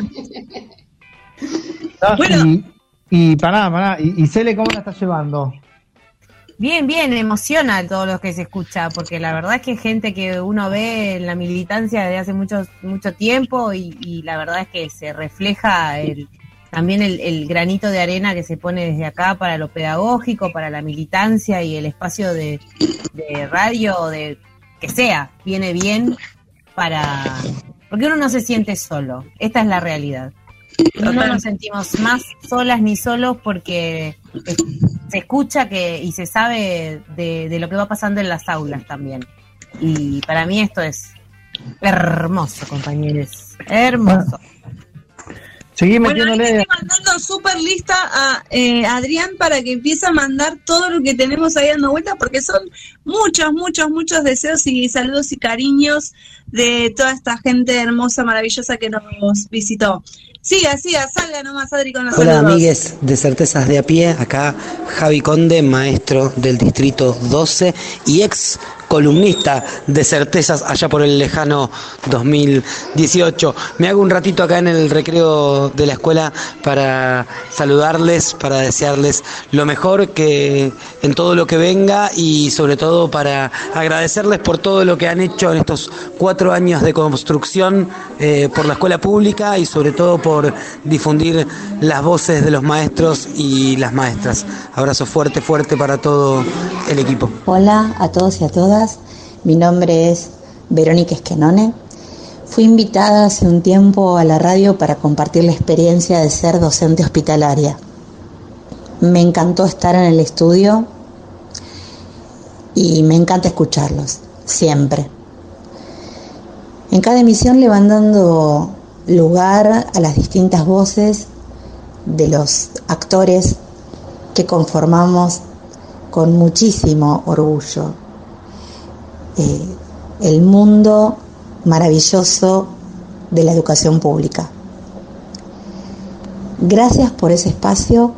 Ah, bueno. Y, y pará, pará. Y, y Cele, ¿cómo la estás llevando? Bien, bien, emociona todo lo que se escucha, porque la verdad es que es gente que uno ve en la militancia desde hace mucho, mucho tiempo y, y la verdad es que se refleja el, también el, el granito de arena que se pone desde acá para lo pedagógico, para la militancia y el espacio de, de radio o de que sea, viene bien para... Porque uno no se siente solo, esta es la realidad. No nos sentimos más solas ni solos porque se escucha que y se sabe de, de lo que va pasando en las aulas también. Y para mí esto es hermoso, compañeros. Hermoso. Seguí bueno, metiéndole. estoy mandando súper lista a eh, Adrián para que empiece a mandar todo lo que tenemos ahí dando vuelta, porque son muchos, muchos, muchos deseos y saludos y cariños de toda esta gente hermosa, maravillosa que nos visitó. Siga, siga, salga nomás, Adri, con los Hola, saludos. amigues de Certezas de a Pie, acá Javi Conde, maestro del Distrito doce y ex columnista de Certezas allá por el lejano dos mil dieciocho. Me hago un ratito acá en el recreo de la escuela para saludarles, para desearles lo mejor que en todo lo que venga y sobre todo para agradecerles por todo lo que han hecho en estos cuatro años de construcción eh, por la escuela pública y sobre todo por difundir las voces de los maestros y las maestras. Abrazo fuerte, fuerte para todo el equipo. Hola a todos y a todas, mi nombre es Verónica Esquenone. Fui invitada hace un tiempo a la radio para compartir la experiencia de ser docente hospitalaria. Me encantó estar en el estudio y me encanta escucharlos, siempre. En cada emisión le van dando lugar a las distintas voces de los actores que conformamos con muchísimo orgullo eh, el mundo maravilloso de la educación pública. Gracias por ese espacio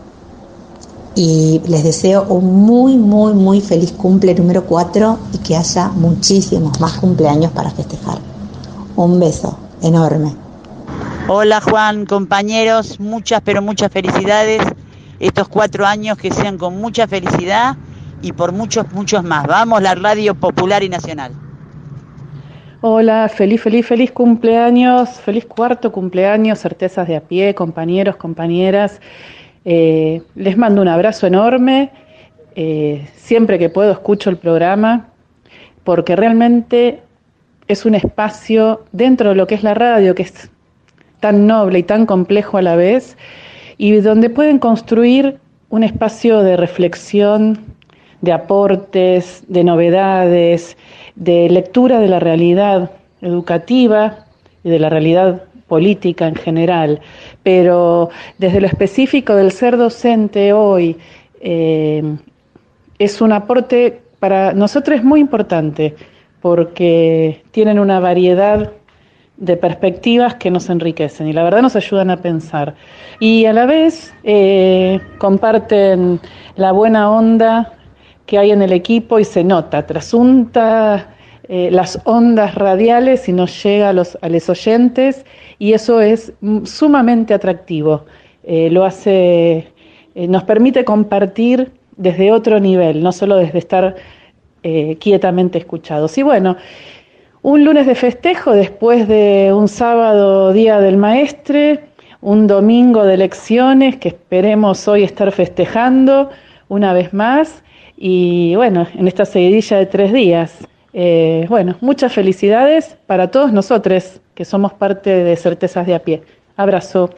y les deseo un muy, muy, muy feliz cumple número cuatro y que haya muchísimos más cumpleaños para festejar. Un beso enorme. Hola Juan, compañeros, muchas pero muchas felicidades. Estos cuatro años que sean con mucha felicidad y por muchos, muchos más. Vamos, la radio popular y nacional. Hola, feliz, feliz, feliz cumpleaños, feliz cuarto cumpleaños, Certezas de a Pie, compañeros, compañeras. Eh, les mando un abrazo enorme. Eh, siempre que puedo escucho el programa porque realmente es un espacio dentro de lo que es la radio, que es tan noble y tan complejo a la vez, y donde pueden construir un espacio de reflexión, de aportes, de novedades, de lectura de la realidad educativa y de la realidad política en general. Pero desde lo específico del ser docente hoy, eh, es un aporte para nosotros muy importante, porque tienen una variedad de perspectivas que nos enriquecen y la verdad nos ayudan a pensar. Y a la vez eh, comparten la buena onda que hay en el equipo y se nota, trasunta eh, las ondas radiales y nos llega a los, a los oyentes y eso es sumamente atractivo. Eh, lo hace, eh, nos permite compartir desde otro nivel, no solo desde estar eh, quietamente escuchados. Y bueno, un lunes de festejo después de un sábado día del maestre, un domingo de lecciones que esperemos hoy estar festejando una vez más y bueno, en esta seguidilla de tres días. Eh, bueno, muchas felicidades para todos nosotros que somos parte de Certezas de a Pie. Abrazo.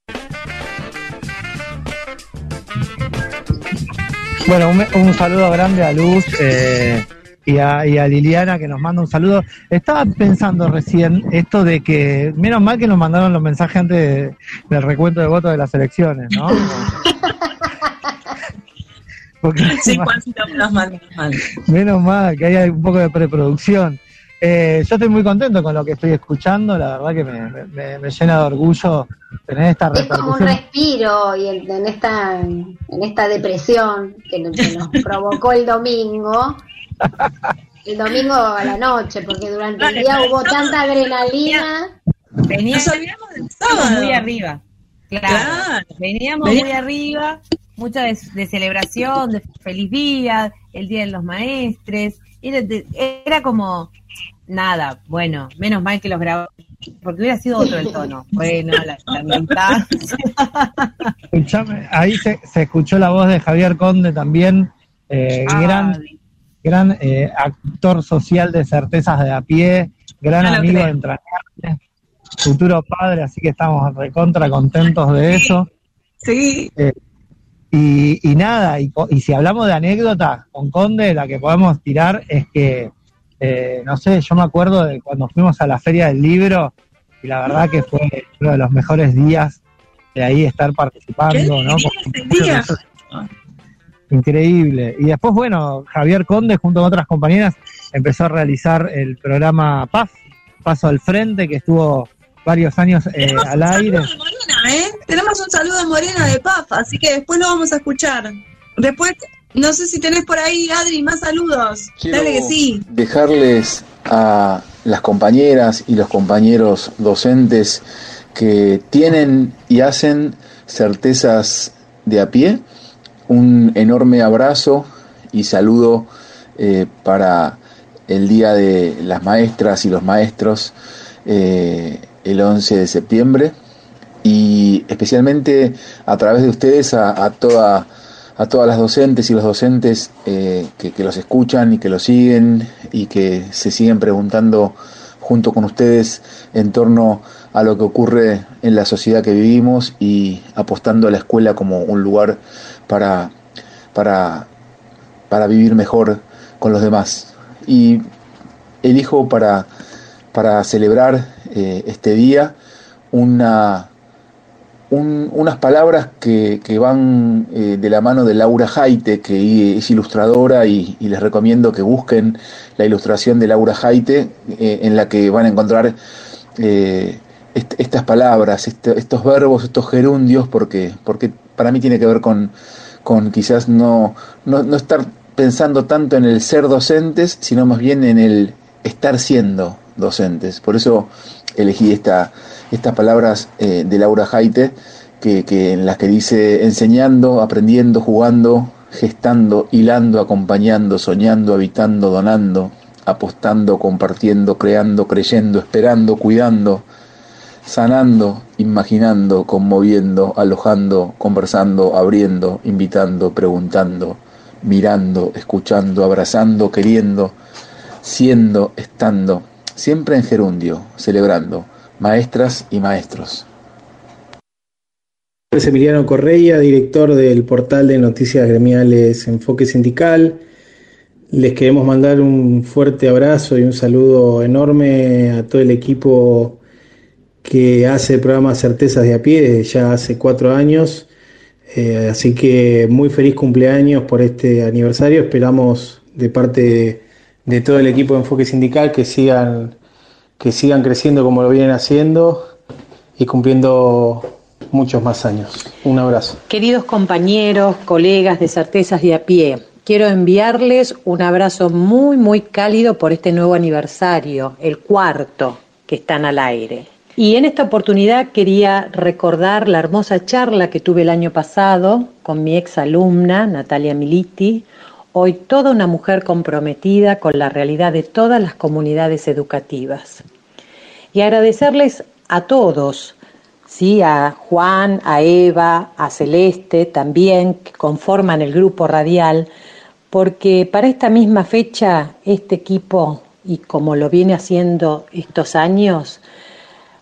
Bueno, un, un saludo grande a Luz eh, y, a, y a Liliana, que nos manda un saludo. Estaba pensando recién esto de que, menos mal que nos mandaron los mensajes antes de, del recuento de votos de las elecciones, ¿no? Porque, sí, Juancito, menos mal, menos mal. Menos mal, que haya un poco de preproducción. Eh, yo estoy muy contento con lo que estoy escuchando, la verdad que me, me, me llena de orgullo tener esta Es como un repercusión. respiro y en, en esta en esta depresión que, que nos provocó el domingo, el domingo a la noche, porque durante el día hubo tanta adrenalina. Veníamos, Nos olvidamos del sábado. muy arriba. Claro. Claro. Veníamos Venía- muy arriba, mucha de, de celebración, de feliz día, el Día de los Maestres. Era, de- era como nada, bueno, menos mal que los grabamos, porque hubiera sido otro el tono. Bueno, la, la mitad. Escuchame, ahí se, se escuchó la voz de Javier Conde también, eh, Ah, gran, gran eh, actor social de Certezas de a Pie, gran No lo amigo creo. entrañable, futuro padre, así que estamos recontra contentos de eso. Sí. Eh, y, y nada, y, co- y si hablamos de anécdotas con Conde, la que podemos tirar es que, eh, no sé, yo me acuerdo de cuando fuimos a la Feria del Libro, y la verdad que fue uno de los mejores días de ahí estar participando, ¿no? Con- día. Increíble. Y después, bueno, Javier Conde, junto con otras compañeras, empezó a realizar el programa P A F, Paso al Frente, que estuvo varios años eh, Tenemos al un aire. saludo de Morena, ¿eh? Tenemos un saludo de Morena de P A F, así que después lo vamos a escuchar. Después, no sé si tenés por ahí, Adri, más saludos. Quiero Dale que sí. dejarles a las compañeras y los compañeros docentes que tienen y hacen Certezas de a Pie un enorme abrazo y saludo eh, para el Día de las Maestras y los Maestros, eh, el once de septiembre, y especialmente a través de ustedes a, a toda a todas las docentes y los docentes eh, que, que los escuchan y que los siguen y que se siguen preguntando junto con ustedes en torno a lo que ocurre en la sociedad que vivimos y apostando a la escuela como un lugar para, para, para vivir mejor con los demás. Y elijo para, para celebrar eh, este día una... Un, unas palabras que, que van eh, de la mano de Laura Jaite, que es ilustradora, y, y les recomiendo que busquen la ilustración de Laura Jaite, eh, en la que van a encontrar eh, est estas palabras, este, estos verbos, estos gerundios, porque, porque para mí tiene que ver con, con quizás no, no, no estar pensando tanto en el ser docentes, sino más bien en el estar siendo docentes. Por eso elegí esta, estas palabras eh, de Laura Jaite, que, que en las que dice: enseñando, aprendiendo, jugando, gestando, hilando, acompañando, soñando, habitando, donando, apostando, compartiendo, creando, creyendo, esperando, cuidando, sanando, imaginando, conmoviendo, alojando, conversando, abriendo, invitando, preguntando, mirando, escuchando, abrazando, queriendo, siendo, estando, siempre en gerundio, celebrando, maestras y maestros. Es Emiliano Correia, director del portal de noticias gremiales Enfoque Sindical. Les queremos mandar un fuerte abrazo y un saludo enorme a todo el equipo que hace el programa Certezas de a Pie desde ya hace cuatro años. Eh, así que muy feliz cumpleaños por este aniversario. Esperamos de parte de, de todo el equipo de Enfoque Sindical que sigan, que sigan creciendo como lo vienen haciendo y cumpliendo muchos más años. Un abrazo. Queridos compañeros, colegas de Certezas de a Pie, quiero enviarles un abrazo muy, muy cálido por este nuevo aniversario, el cuarto que están al aire. Y en esta oportunidad quería recordar la hermosa charla que tuve el año pasado con mi ex alumna, Natalia Militi, hoy toda una mujer comprometida con la realidad de todas las comunidades educativas. Y agradecerles a todos, ¿sí? A Juan, a Eva, a Celeste también, que conforman el grupo radial, porque para esta misma fecha este equipo, y como lo viene haciendo estos años,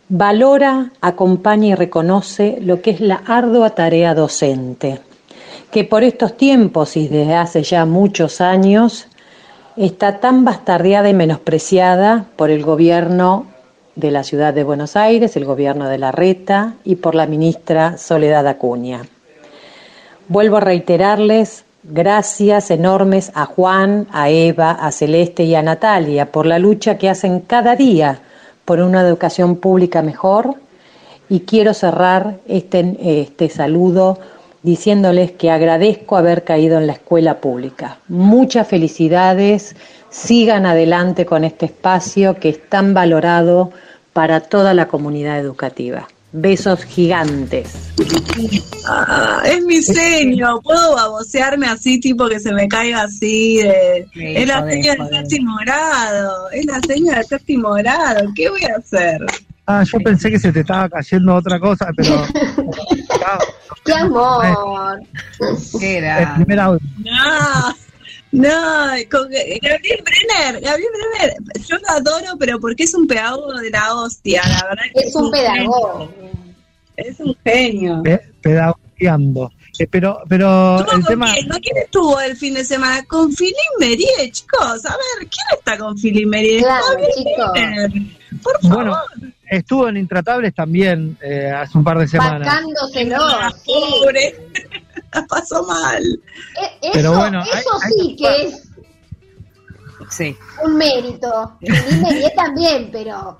valora, acompaña y reconoce lo que es la ardua tarea docente, que por estos tiempos y desde hace ya muchos años está tan bastardeada y menospreciada por el gobierno de la ciudad de Buenos Aires, el gobierno de Larreta y por la ministra Soledad Acuña. Vuelvo a reiterarles gracias enormes a Juan, a Eva, a Celeste y a Natalia por la lucha que hacen cada día por una educación pública mejor, y quiero cerrar este, este saludo diciéndoles que agradezco haber caído en la escuela pública. Muchas felicidades, sigan adelante con este espacio que es tan valorado para toda la comunidad educativa. Besos gigantes. Ah, es mi seño, puedo babosearme así, tipo que se me caiga así. De... Sí, es la joder, seña del joder. séptimo grado, es la seña del séptimo grado, ¿qué voy a hacer? Ah, yo pensé que se te estaba cayendo otra cosa, pero... ¡Qué amor! ¿Qué el era? primer audio. No, no, con Gabriel Brenner, Gabriel Brenner, yo lo adoro, pero porque es un pedagogo de la hostia, la verdad que Es un pedagogo. genio. Es un genio. Pe- pedagogiando. Eh, pero pero ¿Estuvo el con tema... quién? ¿No? ¿Quién estuvo el fin de semana? Con Filín Merié, chicos. A ver, ¿quién está con Filín Merié? Claro, Gabriel chicos. Brenner. Por favor. Bueno, estuvo en Intratables también eh, hace un par de semanas. Sacándoselo. Ah, pobre. La pasó mal. Eh, Eso, Pero bueno, hay- eso hay sí que- que es Sí. un mérito. Y Merié también, pero...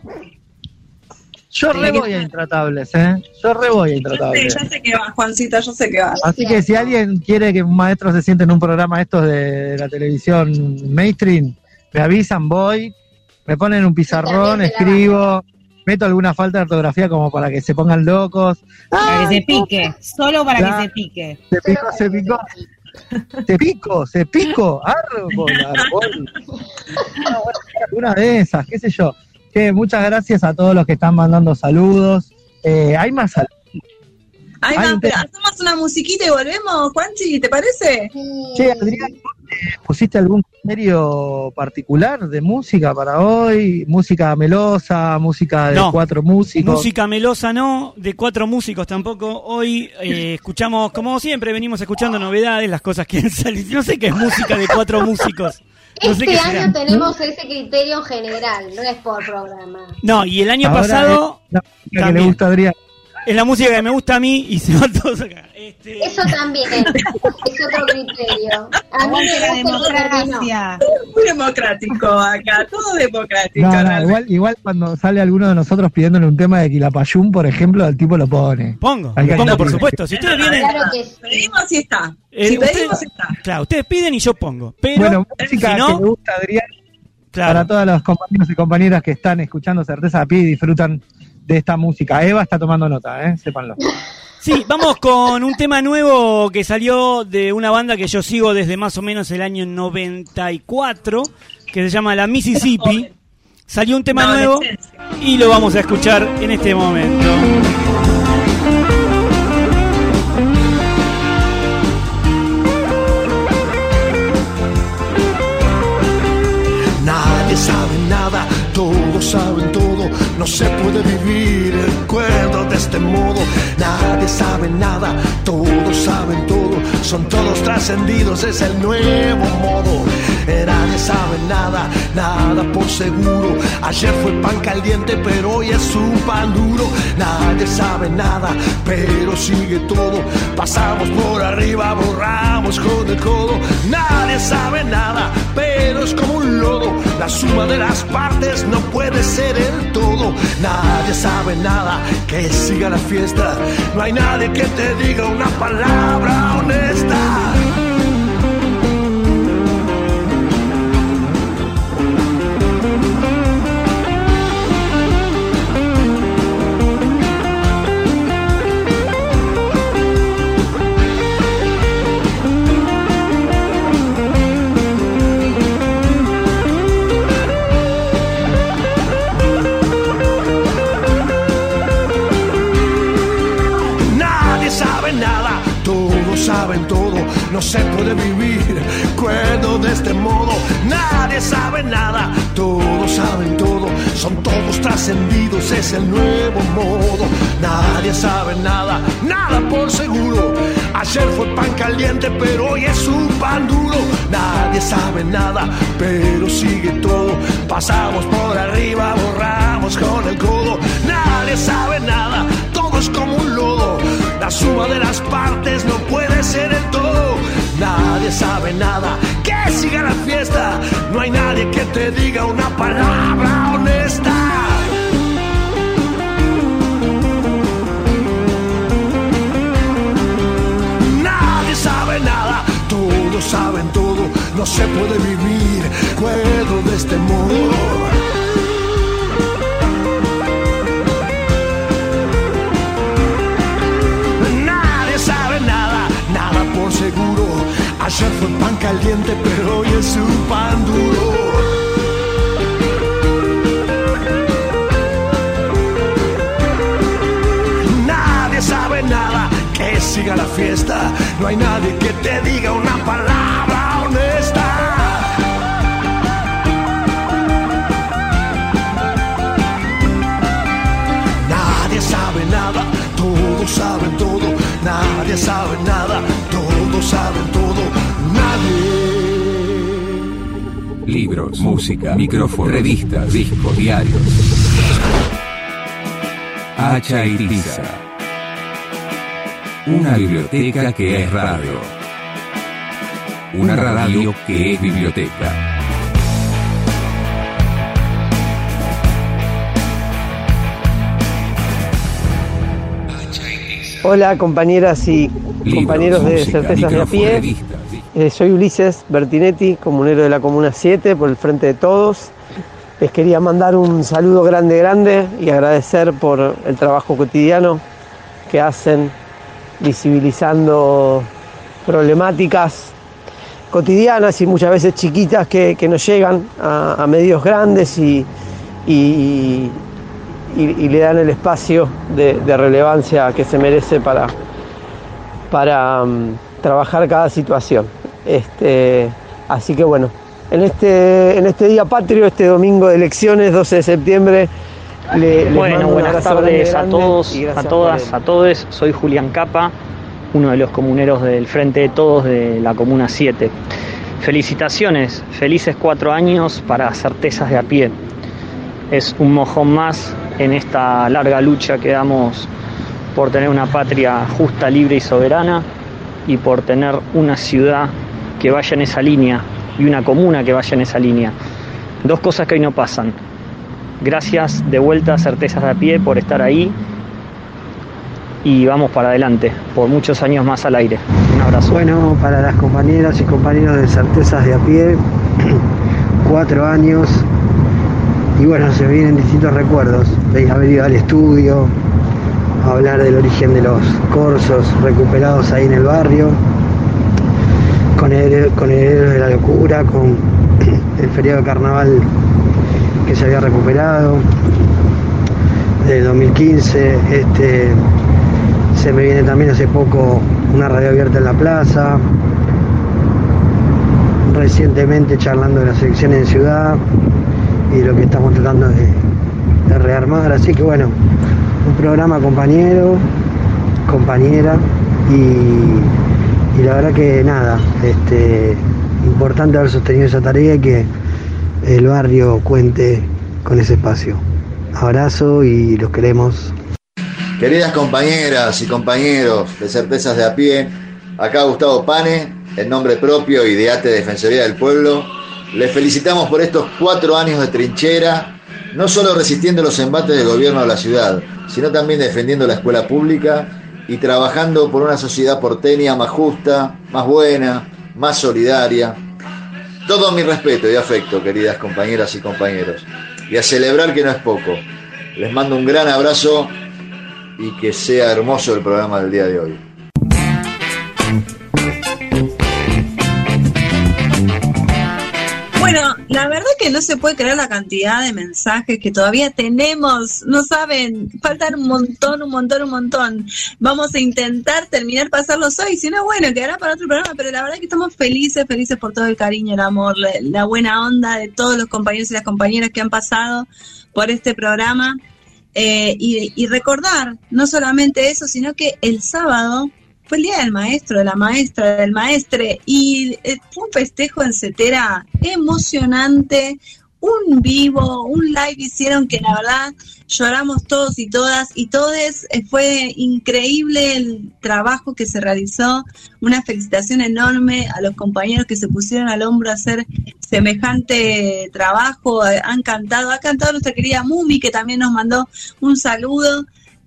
Yo re voy a Intratables, ¿eh? Yo re voy a Yo sé, Intratables. ya sé que va, Juancita, yo sé que va. Así que si alguien quiere que un maestro se siente en un programa estos de la televisión mainstream, me avisan, voy, me ponen un pizarrón, también te la escribo, meto alguna falta de ortografía como para que se pongan locos. Para que se pique. Solo para Claro. que se pique. Se picó, se picó. Se pico, se pico, árbol, árbol. Ah, bueno, una de esas, qué sé yo. Que muchas gracias a todos los que están mandando saludos. Eh, hay más saludos. Ahí Hay va, un pero tema. hacemos una musiquita y volvemos, Juanchi, ¿te parece? Che, Adrián, ¿pusiste algún criterio particular de música para hoy? ¿Música melosa, música de No. cuatro músicos? Música melosa no, de cuatro músicos tampoco. Hoy eh, escuchamos, como siempre, venimos escuchando novedades, las cosas que han salido. No sé qué es música de cuatro músicos. No sé Este qué año será. tenemos ese criterio general, no es por programa. No, y el año Ahora pasado es la música que le también. gusta a Adrián. Es la música que me gusta a mí y se va todos acá. Este, Eso también es otro criterio. A mí Aguante la me gusta el término. democracia. Muy democrático acá, todo democrático. No, no, realmente. igual, igual cuando sale alguno de nosotros pidiéndole un tema de Quilapayún, por ejemplo, el tipo lo pone. Pongo, Hay que pongo por aclarar. supuesto. Si ustedes vienen, Claro que sí. Pedimos y está. eh, si ustedes- pedimos, está. claro, ustedes piden y yo pongo. Pero Bueno, música si no, que le gusta a Adrián, claro. para todos los compañeros y compañeras que están escuchando Certeza a Pie y disfrutan de esta música. Eva está tomando nota, ¿eh? Sépanlo. Sí, vamos con un tema nuevo que salió de una banda que yo sigo desde más o menos el año noventa y cuatro, que se llama La Mississippi. Salió un tema No, nuevo adolescencia. y lo vamos a escuchar en este momento. Nadie sabe nada, todos saben todo. No se puede vivir el cuento de este modo. Nadie sabe nada, todos saben todo. Son todos trascendidos, es el nuevo modo. Eh, Nadie sabe nada, nada por seguro. Ayer fue pan caliente, pero hoy es un pan duro. Nadie sabe nada, pero sigue todo. Pasamos por arriba, borramos con el codo. Nadie sabe nada, pero es como un lodo. La suma de las partes no puede ser el todo. Nadie sabe nada, que siga la fiesta. No hay nadie que te diga una palabra honesta. Nadie sabe nada, todos todos saben todo, no se puede vivir cuerdo de este modo. Nadie sabe nada, todos saben todo, son todos trascendidos, es el nuevo modo. Nadie sabe nada, nada por seguro. Ayer fue pan caliente, pero hoy es un pan duro. Nadie sabe nada, pero sigue todo. Pasamos por arriba, borramos con el codo. Nadie sabe nada, todo es como un lodo. La suma de las partes no puede ser el todo. Nadie sabe nada, que siga la fiesta. No hay nadie que te diga una palabra honesta. Nadie sabe nada, todos saben todo. No se puede vivir cuerdo de este modo. Seguro, ayer fue pan caliente, pero hoy es un pan duro. Nadie sabe nada, que siga la fiesta. No hay nadie que te diga una palabra honesta. Nadie sabe nada, todos saben todo. Nadie sabe nada, todos saben todo, nadie. Libros, música, micrófonos, revistas, discos, diarios. Hacha y Tiza. Una biblioteca que es radio. Una radio que es biblioteca. Hola compañeras y Libros, compañeros de música, Certezas de a Pie. revistas. Eh, soy Ulises Bertinetti, comunero de la Comuna siete, por el Frente de Todos. Les quería mandar un saludo grande, grande y agradecer por el trabajo cotidiano que hacen visibilizando problemáticas cotidianas y muchas veces chiquitas que, que nos llegan a, a medios grandes y, y, y, y le dan el espacio de, de relevancia que se merece para, para um, trabajar cada situación. Este, así que bueno, en este, en este día patrio, este domingo de elecciones, doce de septiembre, le, les bueno, mando un buenas abrazo tardes grande, a todos, grande y a gracias todas, por a todos. Soy Julián Capa, uno de los comuneros del Frente de Todos de la Comuna siete. Felicitaciones, felices cuatro años para Certezas de a Pie. Es un mojón más en esta larga lucha que damos por tener una patria justa, libre y soberana, y por tener una ciudad que vaya en esa línea y una comuna que vaya en esa línea. Dos cosas que hoy no pasan. Gracias de vuelta a Certezas de a Pie por estar ahí y vamos para adelante, por muchos años más al aire. Un abrazo. Bueno, para las compañeras y compañeros de Certezas de a Pie, cuatro años, y bueno, se me vienen distintos recuerdos de haber ido al estudio, a hablar del origen de los corsos recuperados ahí en el barrio, con el, con el héroe de la locura, con el feriado de carnaval que se había recuperado del dos mil quince. Este, se me viene también hace poco una radio abierta en la plaza, recientemente charlando de las elecciones en Ciudad y lo que estamos tratando de, de rearmar. Así que bueno, un programa compañero, compañera y, y la verdad que nada, este, importante haber sostenido esa tarea y que el barrio cuente con ese espacio. Abrazo y los queremos. Queridas compañeras y compañeros de Certezas de a Pie, acá Gustavo Pane, en nombre propio y de A T E Defensoría del Pueblo, les felicitamos por estos cuatro años de trinchera, no solo resistiendo los embates del gobierno de la ciudad, sino también defendiendo la escuela pública y trabajando por una sociedad porteña más justa, más buena, más solidaria. Todo mi respeto y afecto, queridas compañeras y compañeros, y a celebrar que no es poco. Les mando un gran abrazo y que sea hermoso el programa del día de hoy. Bueno, la verdad que no se puede creer la cantidad de mensajes que todavía tenemos. No saben, faltan un montón, un montón, un montón. Vamos a intentar terminar pasarlos hoy. Si no, bueno, quedará para otro programa. Pero la verdad que estamos felices, felices por todo el cariño, el amor, la, la buena onda de todos los compañeros y las compañeras que han pasado por este programa. Eh, y, y recordar, no solamente eso, sino que el sábado fue el día del maestro, de la maestra, del maestre, y eh, fue un festejo en Cetera emocionante, un vivo, un live hicieron que la verdad lloramos todos y todas y todes. Eh, fue increíble el trabajo que se realizó, una felicitación enorme a los compañeros que se pusieron al hombro a hacer semejante trabajo. Eh, han cantado, ha cantado nuestra querida Mumi, que también nos mandó un saludo.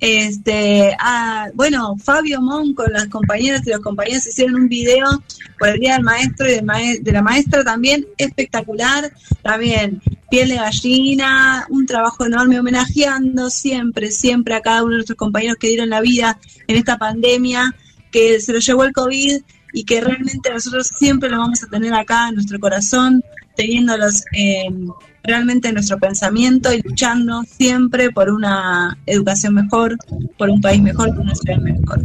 Este, a, bueno, Fabio Mon con las compañeras y los compañeros hicieron un video por el día del maestro y de, mae, de la maestra también espectacular, también piel de gallina, un trabajo enorme homenajeando siempre, siempre a cada uno de nuestros compañeros que dieron la vida en esta pandemia, que se lo llevó el COVID y que realmente nosotros siempre lo vamos a tener acá en nuestro corazón, teniéndolos eh, realmente en nuestro pensamiento y luchando siempre por una educación mejor, por un país mejor, por una ciudad mejor.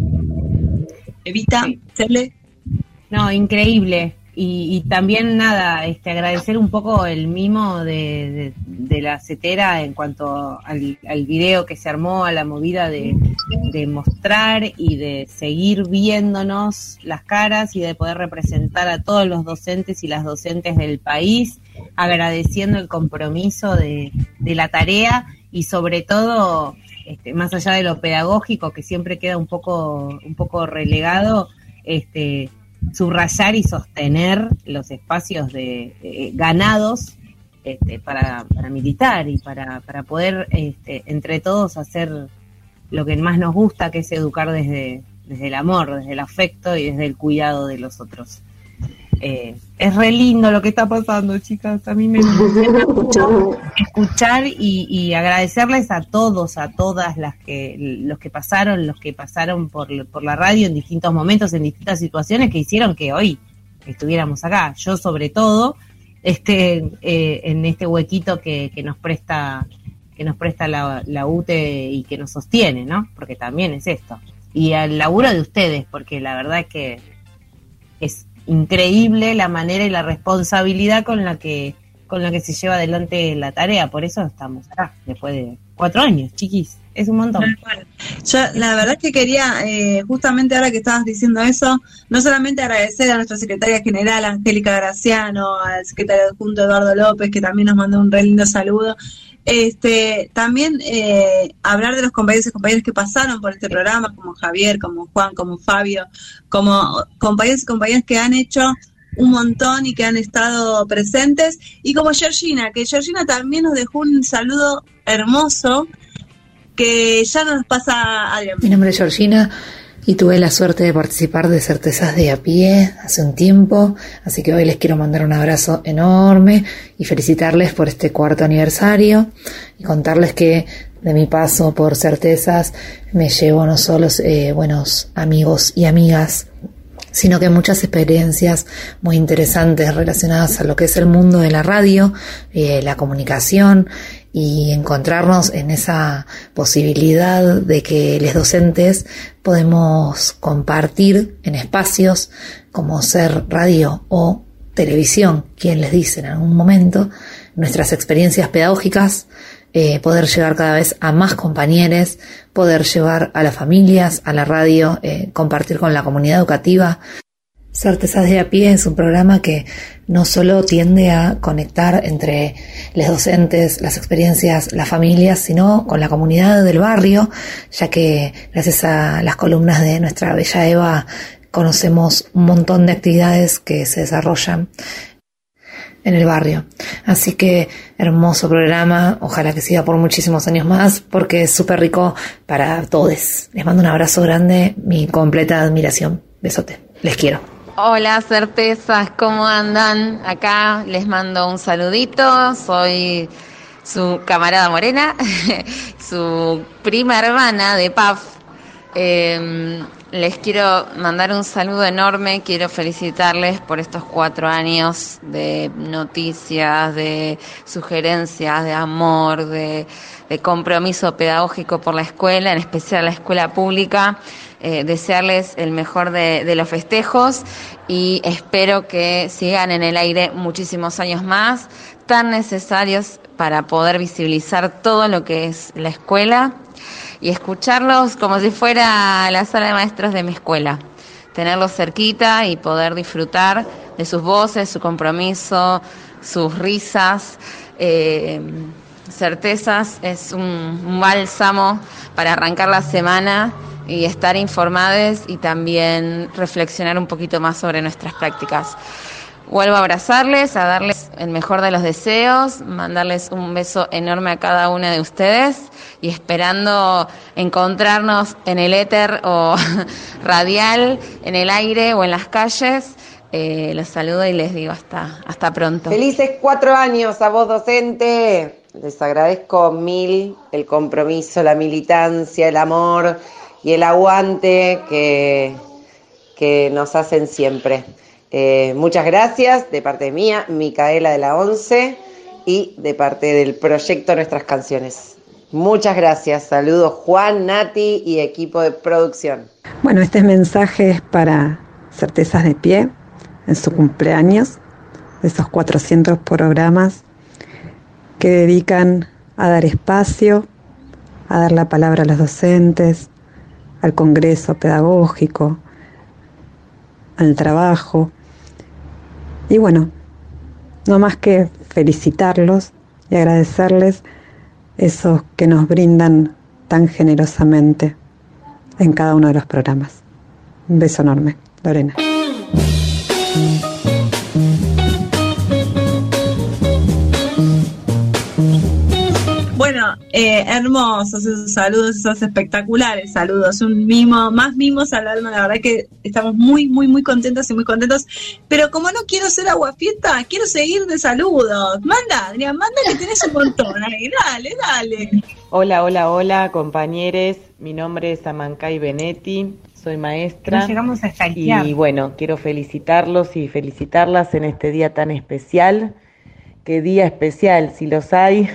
Evita, sí. Cele. No, increíble. Y, y también nada, este, agradecer un poco el mimo de, de, de la Cetera en cuanto al, al video que se armó, a la movida de, de mostrar y de seguir viéndonos las caras y de poder representar a todos los docentes y las docentes del país, agradeciendo el compromiso de, de la tarea y sobre todo, este, más allá de lo pedagógico que siempre queda un poco, un poco relegado, este subrayar y sostener los espacios de, de ganados este, para, para militar y para, para poder este, entre todos hacer lo que más nos gusta, que es educar desde, desde el amor, desde el afecto y desde el cuidado de los otros. Eh, es re lindo lo que está pasando, chicas. A mí me emociona escuchar, escuchar y, y agradecerles a todos, a todas las que los que pasaron, los que pasaron por, por la radio en distintos momentos, en distintas situaciones que hicieron que hoy estuviéramos acá. Yo sobre todo, este, eh, en este huequito que, que nos presta, que nos presta la, la U T E y que nos sostiene, ¿no? Porque también es esto. Y al laburo de ustedes, porque la verdad es que es increíble la manera y la responsabilidad con la que con la que se lleva adelante la tarea. Por eso estamos acá, después de cuatro años, chiquis. Es un montón. Yo la verdad es que quería, eh, justamente ahora que estabas diciendo eso, no solamente agradecer a nuestra secretaria general, Angélica Graciano, al secretario adjunto Eduardo López, que también nos mandó un re lindo saludo, este también eh, hablar de los compañeros y compañeras que pasaron por este programa, como Javier, como Juan, como Fabio, como compañeros y compañeras que han hecho un montón y que han estado presentes, y como Georgina, que Georgina también nos dejó un saludo hermoso, que ya nos pasa Adrián. Mi nombre es Georgina y tuve la suerte de participar de Certezas de a Pie hace un tiempo, así que hoy les quiero mandar un abrazo enorme y felicitarles por este cuarto aniversario y contarles que de mi paso por Certezas me llevo no solo eh, buenos amigos y amigas, sino que muchas experiencias muy interesantes relacionadas a lo que es el mundo de la radio, eh, la comunicación, y encontrarnos en esa posibilidad de que los docentes podemos compartir en espacios como ser radio o televisión, quien les dice en algún momento, nuestras experiencias pedagógicas, eh, poder llegar cada vez a más compañeros, poder llevar a las familias, a la radio, eh, compartir con la comunidad educativa. Certezas de a Pie es un programa que no solo tiende a conectar entre los docentes, las experiencias, las familias, sino con la comunidad del barrio, ya que gracias a las columnas de nuestra bella Eva conocemos un montón de actividades que se desarrollan en el barrio. Así que hermoso programa, ojalá que siga por muchísimos años más, porque es súper rico para todos. Les mando un abrazo grande, mi completa admiración. Besote, les quiero. Hola Certezas, ¿cómo andan? Acá les mando un saludito, soy su camarada Morena, su prima hermana de P A F. Eh, Les quiero mandar un saludo enorme, quiero felicitarles por estos cuatro años de noticias, de sugerencias, de amor, de, de compromiso pedagógico por la escuela, en especial la escuela pública. Eh, desearles el mejor de, de los festejos y espero que sigan en el aire muchísimos años más, tan necesarios para poder visibilizar todo lo que es la escuela y escucharlos como si fuera la sala de maestros de mi escuela, tenerlos cerquita y poder disfrutar de sus voces, su compromiso, sus risas. Eh, certezas es un, un bálsamo para arrancar la semana y estar informados y también reflexionar un poquito más sobre nuestras prácticas. Vuelvo a abrazarles, a darles el mejor de los deseos, mandarles un beso enorme a cada una de ustedes y esperando encontrarnos en el éter o radial, en el aire o en las calles. Eh, los saludo y les digo hasta, hasta pronto. Felices cuatro años a vos, docente. Les agradezco mil el compromiso, la militancia, el amor y el aguante que, que nos hacen siempre. Eh, muchas gracias de parte mía, Micaela de la once, y de parte del proyecto Nuestras Canciones. Muchas gracias. Saludos Juan, Nati y equipo de producción. Bueno, este mensaje es para Certezas de Pie, en su cumpleaños, de esos cuatrocientos programas que dedican a dar espacio, a dar la palabra a los docentes, al congreso pedagógico, al trabajo. Y bueno, no más que felicitarlos y agradecerles esos que nos brindan tan generosamente en cada uno de los programas. Un beso enorme, Lorena. Bueno, eh, hermosos esos saludos, esos espectaculares saludos, un mimo, más mimos al alma, la verdad que estamos muy, muy, muy contentos y muy contentos, pero como no quiero ser aguafiesta, quiero seguir de saludos. Manda, Adrián, manda que tenés un montón, ahí, dale, dale. Hola, hola, hola, compañeros, mi nombre es Amancay Benetti, soy maestra. Nos llegamos a stalkear. Y bueno, quiero felicitarlos y felicitarlas en este día tan especial. Qué día especial, si los hay.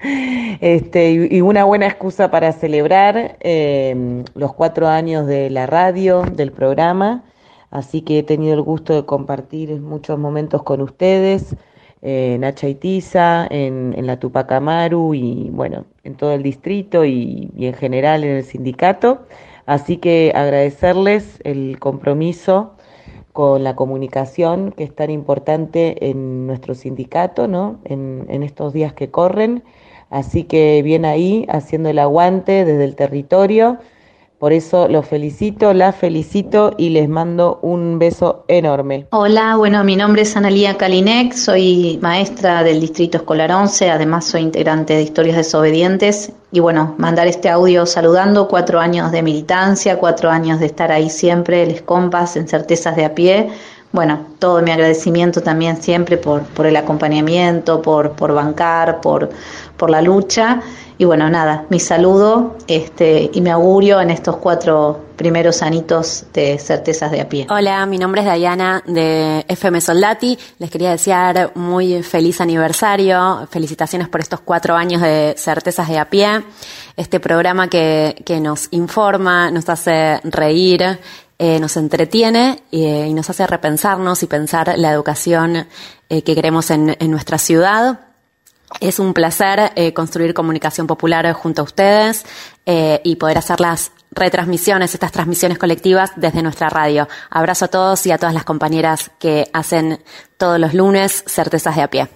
Este, y, y una buena excusa para celebrar eh, los cuatro años de la radio, del programa, así que he tenido el gusto de compartir muchos momentos con ustedes, eh, en Achaitiza, en, en la Tupac Amaru y bueno, en todo el distrito y, y en general en el sindicato, así que agradecerles el compromiso con la comunicación que es tan importante en nuestro sindicato, ¿no? En, en estos días que corren. Así que bien ahí, haciendo el aguante desde el territorio. Por eso los felicito, las felicito y les mando un beso enorme. Hola, bueno, mi nombre es Analía Kalinek, soy maestra del Distrito Escolar once, además soy integrante de Historias Desobedientes. Y bueno, mandar este audio saludando, cuatro años de militancia, cuatro años de estar ahí siempre, les compas, en Certezas de a Pie. Bueno, todo mi agradecimiento también siempre por, por el acompañamiento, por, por bancar, por, por la lucha. Y bueno, nada, mi saludo este, y mi augurio en estos cuatro primeros anitos de Certezas de a Pie. Hola, mi nombre es Dayana de F M Soldati. Les quería desear muy feliz aniversario. Felicitaciones por estos cuatro años de Certezas de a Pie. Este programa que, que nos informa, nos hace reír, Eh, nos entretiene eh, y nos hace repensarnos y pensar la educación eh, que queremos en, en nuestra ciudad. Es un placer eh, construir comunicación popular junto a ustedes eh, y poder hacer las retransmisiones, estas transmisiones colectivas desde nuestra radio. Abrazo a todos y a todas las compañeras que hacen todos los lunes Certezas de a Pie.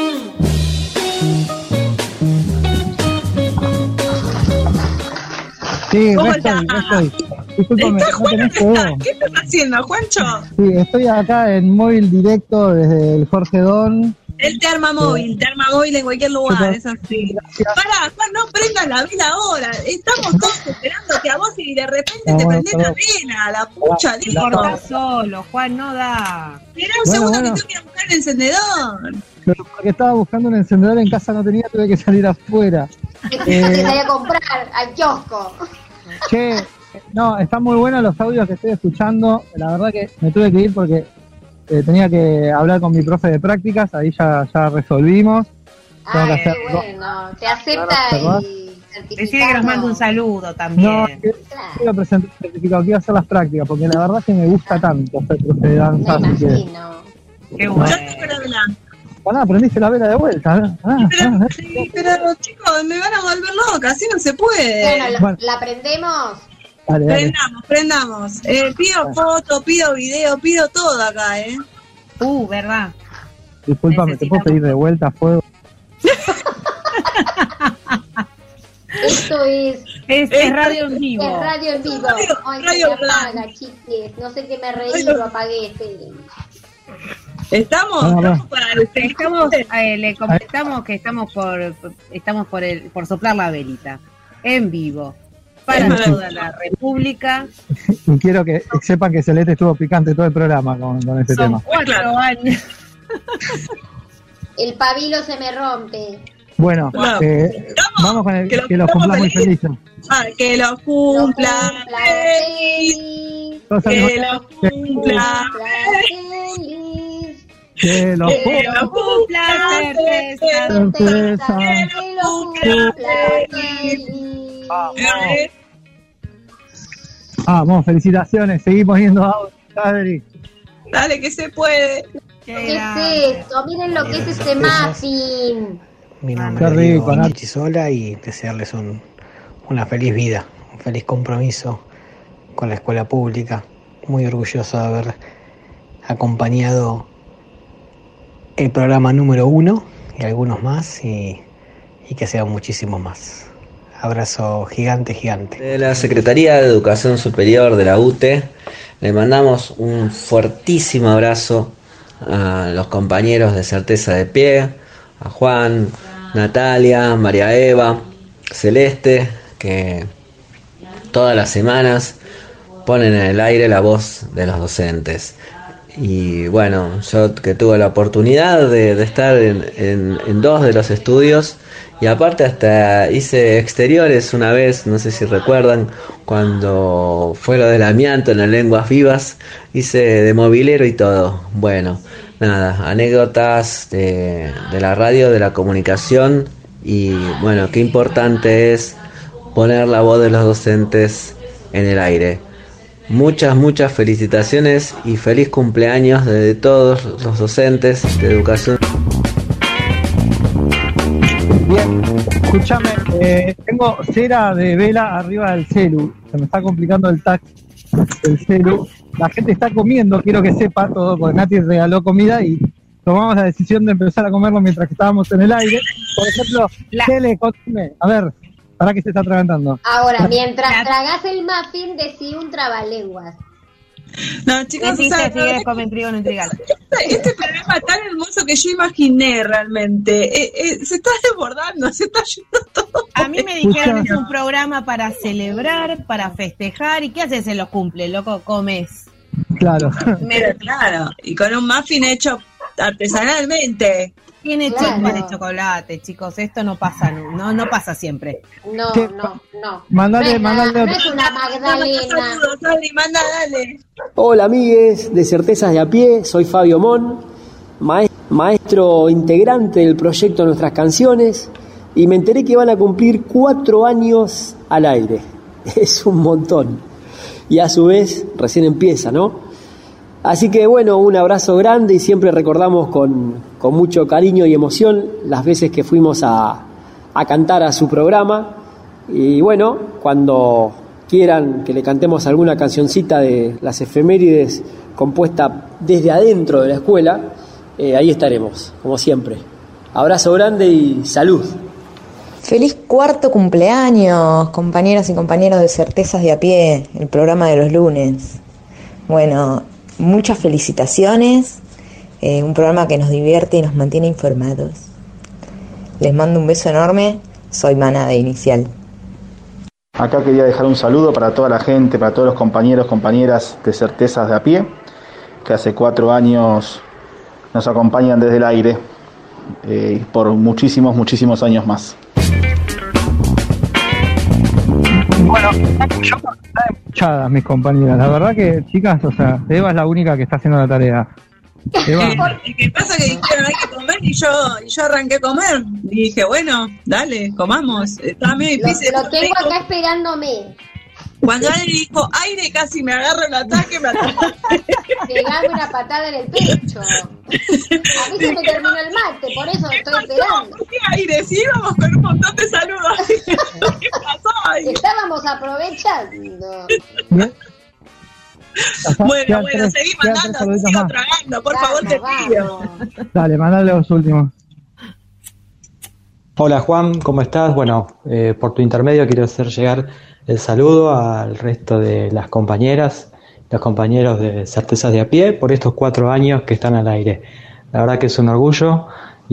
Sí, no estoy, no estoy. Discúlpame, ¿Está no Juan tenés dónde está? todo. ¿Qué estás haciendo, Juancho? Sí, estoy acá en móvil directo desde el Jorge Don. Él te arma móvil, te arma móvil en cualquier lugar, es así. Pará, Juan, no prendas la vela ahora. Estamos todos esperándote a vos y de repente No, te bueno, prendés la vela, la pucha, Te listo. cortás solo, Juan, no da. Esperá un Bueno, segundo bueno. que tengo que ir a buscar el encendedor. Pero porque estaba buscando un encendedor en casa, no tenía, tuve que salir afuera. Te Eh, salí a comprar al kiosco. Che, no, están muy buenos los audios que estoy escuchando. La verdad que me tuve que ir porque eh, tenía que hablar con mi profe de prácticas, ahí ya, ya resolvimos. Tengo que Ay, hacer qué bueno, te acepta ¿verdad? y Decide que nos mande un saludo también. No, que- quiero presentar el certificado, quiero hacer las prácticas, porque la verdad que me gusta tanto ser profe de danza. así que- Qué bueno. Ya estoy para hablar. Pará, aprendiste la vela de vuelta. ¿eh? Ah, Pero, ah, sí, pero chicos, me van a volver loca, así no se puede. Bueno, la, Bueno. la aprendemos. dale, dale. Prendamos, prendamos. Eh, pido foto, pido video, pido todo acá, ¿eh? Uh, verdad. Discúlpame, ¿te puedo pedir de vuelta fuego? Esto es, Es, es radio en vivo. es radio en vivo. Radio- Ay, radio se me apaga, chiques. No sé qué me reí, lo apagué. esperen. ¿Estamos? Ah, va. ¿Estamos para el Estamos, eh, le comentamos que estamos por estamos por el, por soplar la velita en vivo para Sí. toda la República. Y quiero que sepan que Celeste estuvo picante todo el programa con, con este Son tema. cuatro Claro. años. El pabilo se me rompe. Bueno, Wow. eh, vamos con el Que lo que los cumplamos cumplas muy feliz. felices. Ah, que lo Lo cumpla cumpla feliz, feliz. Todos que sabemos lo que, cumpla Cumpla feliz. que los que lo cumpla feliz, certeza. Que lo cumpla feliz. Eh, Vamos, felicitaciones, seguimos viendo audio, Adri. Dale que se puede. ¿Qué es esto? Miren lo que es este muffin. Mi Qué nombre es rico, Diego Nacho. Chisola y desearles un- una feliz vida, un feliz compromiso con la escuela pública. Muy orgulloso de haber acompañado el programa número uno y algunos más y, y que sean muchísimos más. Abrazo gigante, gigante. De la Secretaría de Educación Superior de la U T E, le mandamos un fuertísimo abrazo a los compañeros de Certeza de Pie, a Juan, Natalia, María Eva, Celeste, que todas las semanas ponen en el aire la voz de los docentes. Y bueno, yo que tuve la oportunidad de, de estar en, en- en dos de los estudios, y aparte hasta hice exteriores una vez, no sé si recuerdan, cuando fue lo del amianto en las lenguas vivas, hice de mobilero y todo. Bueno, nada, anécdotas de, de la radio, de la comunicación, y bueno, qué importante es poner la voz de los docentes en el aire. Muchas, muchas felicitaciones y feliz cumpleaños de todos los docentes de educación. Bien, escúchame, eh, tengo cera de vela arriba del celu, se me está complicando el tag del celu. La gente está comiendo, quiero que sepa todo, porque Nati regaló comida y tomamos la decisión de empezar a comerlo mientras que estábamos en el aire. Por ejemplo, Cele, contame, a ver, ¿para qué se está atragantando? Ahora, mientras tragas el muffin, decí un trabalenguas. No, chicos, Decís o sea, que sigue comen trigo no intrigal. este programa tan hermoso que yo imaginé realmente. Eh, eh, se está desbordando, se está yendo todo. A mí me dijeron que es un programa para celebrar, para festejar. ¿Y qué haces en los cumple, loco? Comes. Claro. Pero claro, y con un muffin hecho artesanalmente. Tiene Claro. chispa de chocolate, chicos. Esto no pasa, no, no pasa siempre. No, ¿Qué? no, no. Mandale, no es, nada- mandale no otro. es una Magdalena. Saludos, Adri, manda, dale. Hola amigues de Certezas de a Pie, soy Fabio Mon, maes- maestro integrante del proyecto Nuestras Canciones, y me enteré que van a cumplir cuatro años al aire. Es un montón. Y a su vez recién empieza, ¿no? Así que bueno, un abrazo grande y siempre recordamos con, con mucho cariño y emoción las veces que fuimos a, a cantar a su programa. Y bueno, cuando quieran que le cantemos alguna cancioncita de las efemérides compuesta desde adentro de la escuela, eh, ahí estaremos, como siempre. Abrazo grande y salud. Feliz cuarto cumpleaños, compañeras y compañeros de Certezas de a Pie, el programa de los lunes. Bueno, muchas felicitaciones, eh, un programa que nos divierte y nos mantiene informados. Les mando un beso enorme, soy Mana de Inicial. Acá quería dejar un saludo para toda la gente, para todos los compañeros, compañeras de Certezas de a Pie, que hace cuatro años nos acompañan desde el aire, eh, por muchísimos, muchísimos años más. Bueno, yo trasnochadas mis compañeras. La verdad que, chicas, o sea, Eva es la única que está haciendo la tarea. Eva. ¿Qué pasa? Que dijeron hay que comer y yo, y yo arranqué a comer. Y dije, bueno, dale, comamos. Está medio difícil. Lo, lo tengo acá esperándome. Cuando alguien dijo aire, casi me agarro el ataque, me ataque. Pegame una patada en el pecho. A mí se me terminó el mate, por eso estoy esperando. ¿Qué aire? Sí, íbamos con un montón de saludos. ¿Qué pasó ahí? Estábamos aprovechando. Bueno, bueno, bueno, seguí mandando, sigo tragando, por favor, te pido. Dale, mandale los últimos. Hola Juan, ¿cómo estás? Bueno, eh, por tu intermedio quiero hacer llegar el saludo al resto de las compañeras, los compañeros de Certezas de a Pie por estos cuatro años que están al aire. La verdad que es un orgullo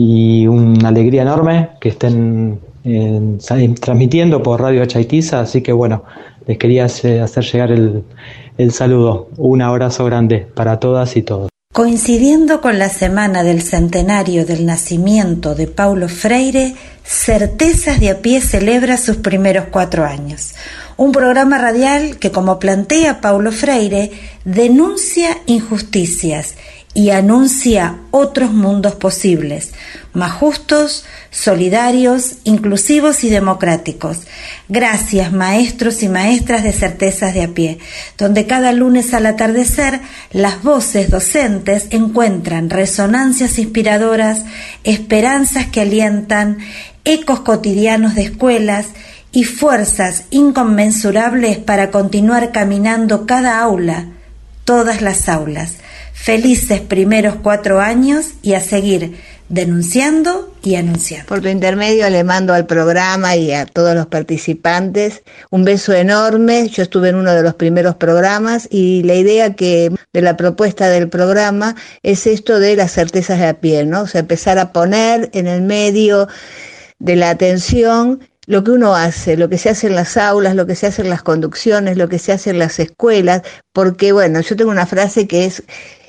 y una alegría enorme que estén en, en, transmitiendo por Radio Chaitiza, así que bueno, les quería hacer, hacer llegar el, el saludo. Un abrazo grande para todas y todos. Coincidiendo con la semana del centenario del nacimiento de Paulo Freire, Certezas de a Pie celebra sus primeros cuatro años. Un programa radial que, como plantea Paulo Freire, denuncia injusticias y anuncia otros mundos posibles, más justos, solidarios, inclusivos y democráticos. Gracias, maestros y maestras de Certezas de a Pie, donde cada lunes al atardecer las voces docentes encuentran resonancias inspiradoras, esperanzas que alientan, ecos cotidianos de escuelas y fuerzas inconmensurables para continuar caminando cada aula, todas las aulas. Felices primeros cuatro años y a seguir denunciando y anunciando. Por tu intermedio le mando al programa y a todos los participantes un beso enorme. Yo estuve en uno de los primeros programas y la idea que de la propuesta del programa es esto de las certezas de a pie, ¿no? O sea, empezar a poner en el medio de la atención lo que uno hace, lo que se hace en las aulas, lo que se hace en las conducciones, lo que se hace en las escuelas, porque bueno, yo tengo una frase que es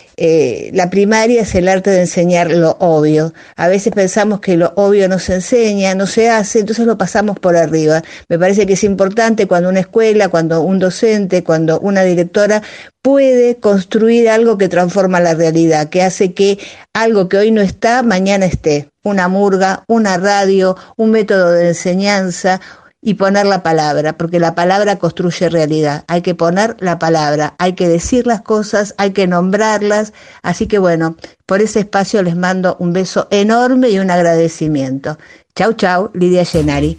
Eh, la primaria es el arte de enseñar lo obvio. A veces pensamos que lo obvio no se enseña, no se hace, entonces lo pasamos por arriba. Me parece que es importante cuando una escuela, cuando un docente, cuando una directora puede construir algo que transforma la realidad, que hace que algo que hoy no está, mañana esté. Una murga, una radio, un método de enseñanza, y poner la palabra, porque la palabra construye realidad. Hay que poner la palabra, hay que decir las cosas, hay que nombrarlas. Así que bueno, por ese espacio les mando un beso enorme y un agradecimiento. Chau, chau, Lidia Llenari.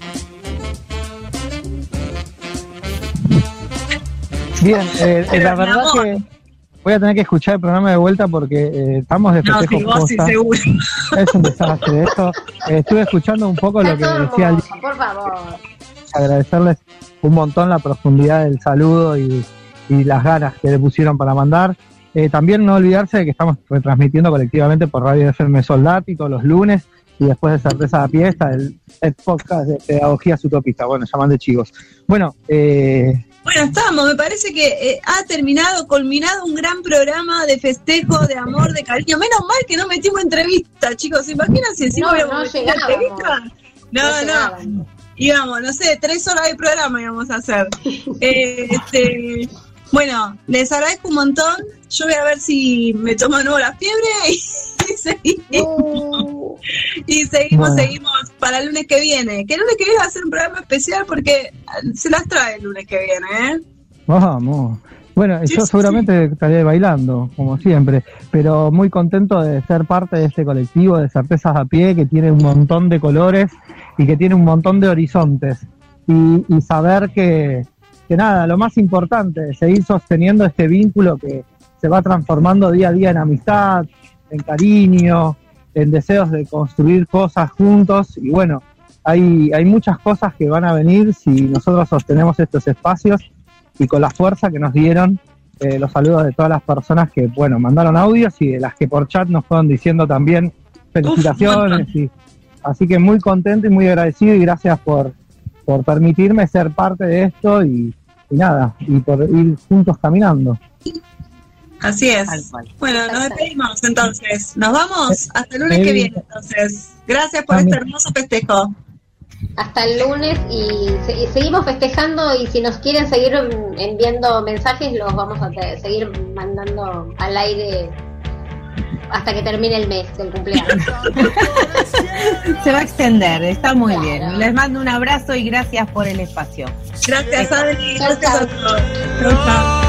Bien, eh, eh, la verdad que voy a tener que escuchar el programa de vuelta porque eh, estamos de festejos. No, si vos sí, seguro. Es un desastre esto. Eh, estuve escuchando un poco lo que decía el... Por favor. Agradecerles un montón la profundidad del saludo y, y las ganas que le pusieron para mandar. Eh, también no olvidarse de que estamos retransmitiendo colectivamente por Radio F M Soldati todos los lunes y después de Certeza de Pie está el, el podcast de Pedagogías Utopistas. Bueno, llaman de chicos. Bueno, eh, Bueno, estamos, me parece que eh, ha terminado, culminado un gran programa de festejo, de amor, de cariño. Menos mal que no metimos entrevista, chicos. ¿Se imaginan si encima no, hubiéramos no metido llegábamos. entrevista? No, no. no. Íbamos, no sé, tres horas de programa íbamos a hacer. Eh, este, bueno, les agradezco un montón. Yo voy a ver si me tomo de nuevo la fiebre y, y seguimos. Uh. Y seguimos, bueno. seguimos para el lunes que viene. Que el lunes que viene va a ser un programa especial porque se las trae el lunes que viene, ¿eh? Vamos. Bueno, sí, yo sí, seguramente sí. estaré bailando, como siempre, pero muy contento de ser parte de este colectivo de Certezas a Pie que tiene un montón de colores y que tiene un montón de horizontes. Y, y saber que, que nada, lo más importante, seguir sosteniendo este vínculo que se va transformando día a día en amistad, en cariño, en deseos de construir cosas juntos. Y bueno, hay, hay muchas cosas que van a venir si nosotros sostenemos estos espacios y con la fuerza que nos dieron eh, los saludos de todas las personas que, bueno, mandaron audios y de las que por chat nos fueron diciendo también felicitaciones. Uf, y, así que muy contento y muy agradecido y gracias por, por permitirme ser parte de esto y, y nada, y por ir juntos caminando. Así es. Bueno, nos despedimos entonces. Nos vamos hasta el lunes que viene entonces. Gracias por este hermoso festejo. hasta el lunes y, se, y seguimos festejando, y si nos quieren seguir enviando mensajes los vamos a te, seguir mandando al aire hasta que termine el mes del cumpleaños. Se va a extender, está muy claro. bien. Les mando un abrazo y gracias por el espacio. Gracias, Adri. Gracias a todos. Chau, chau.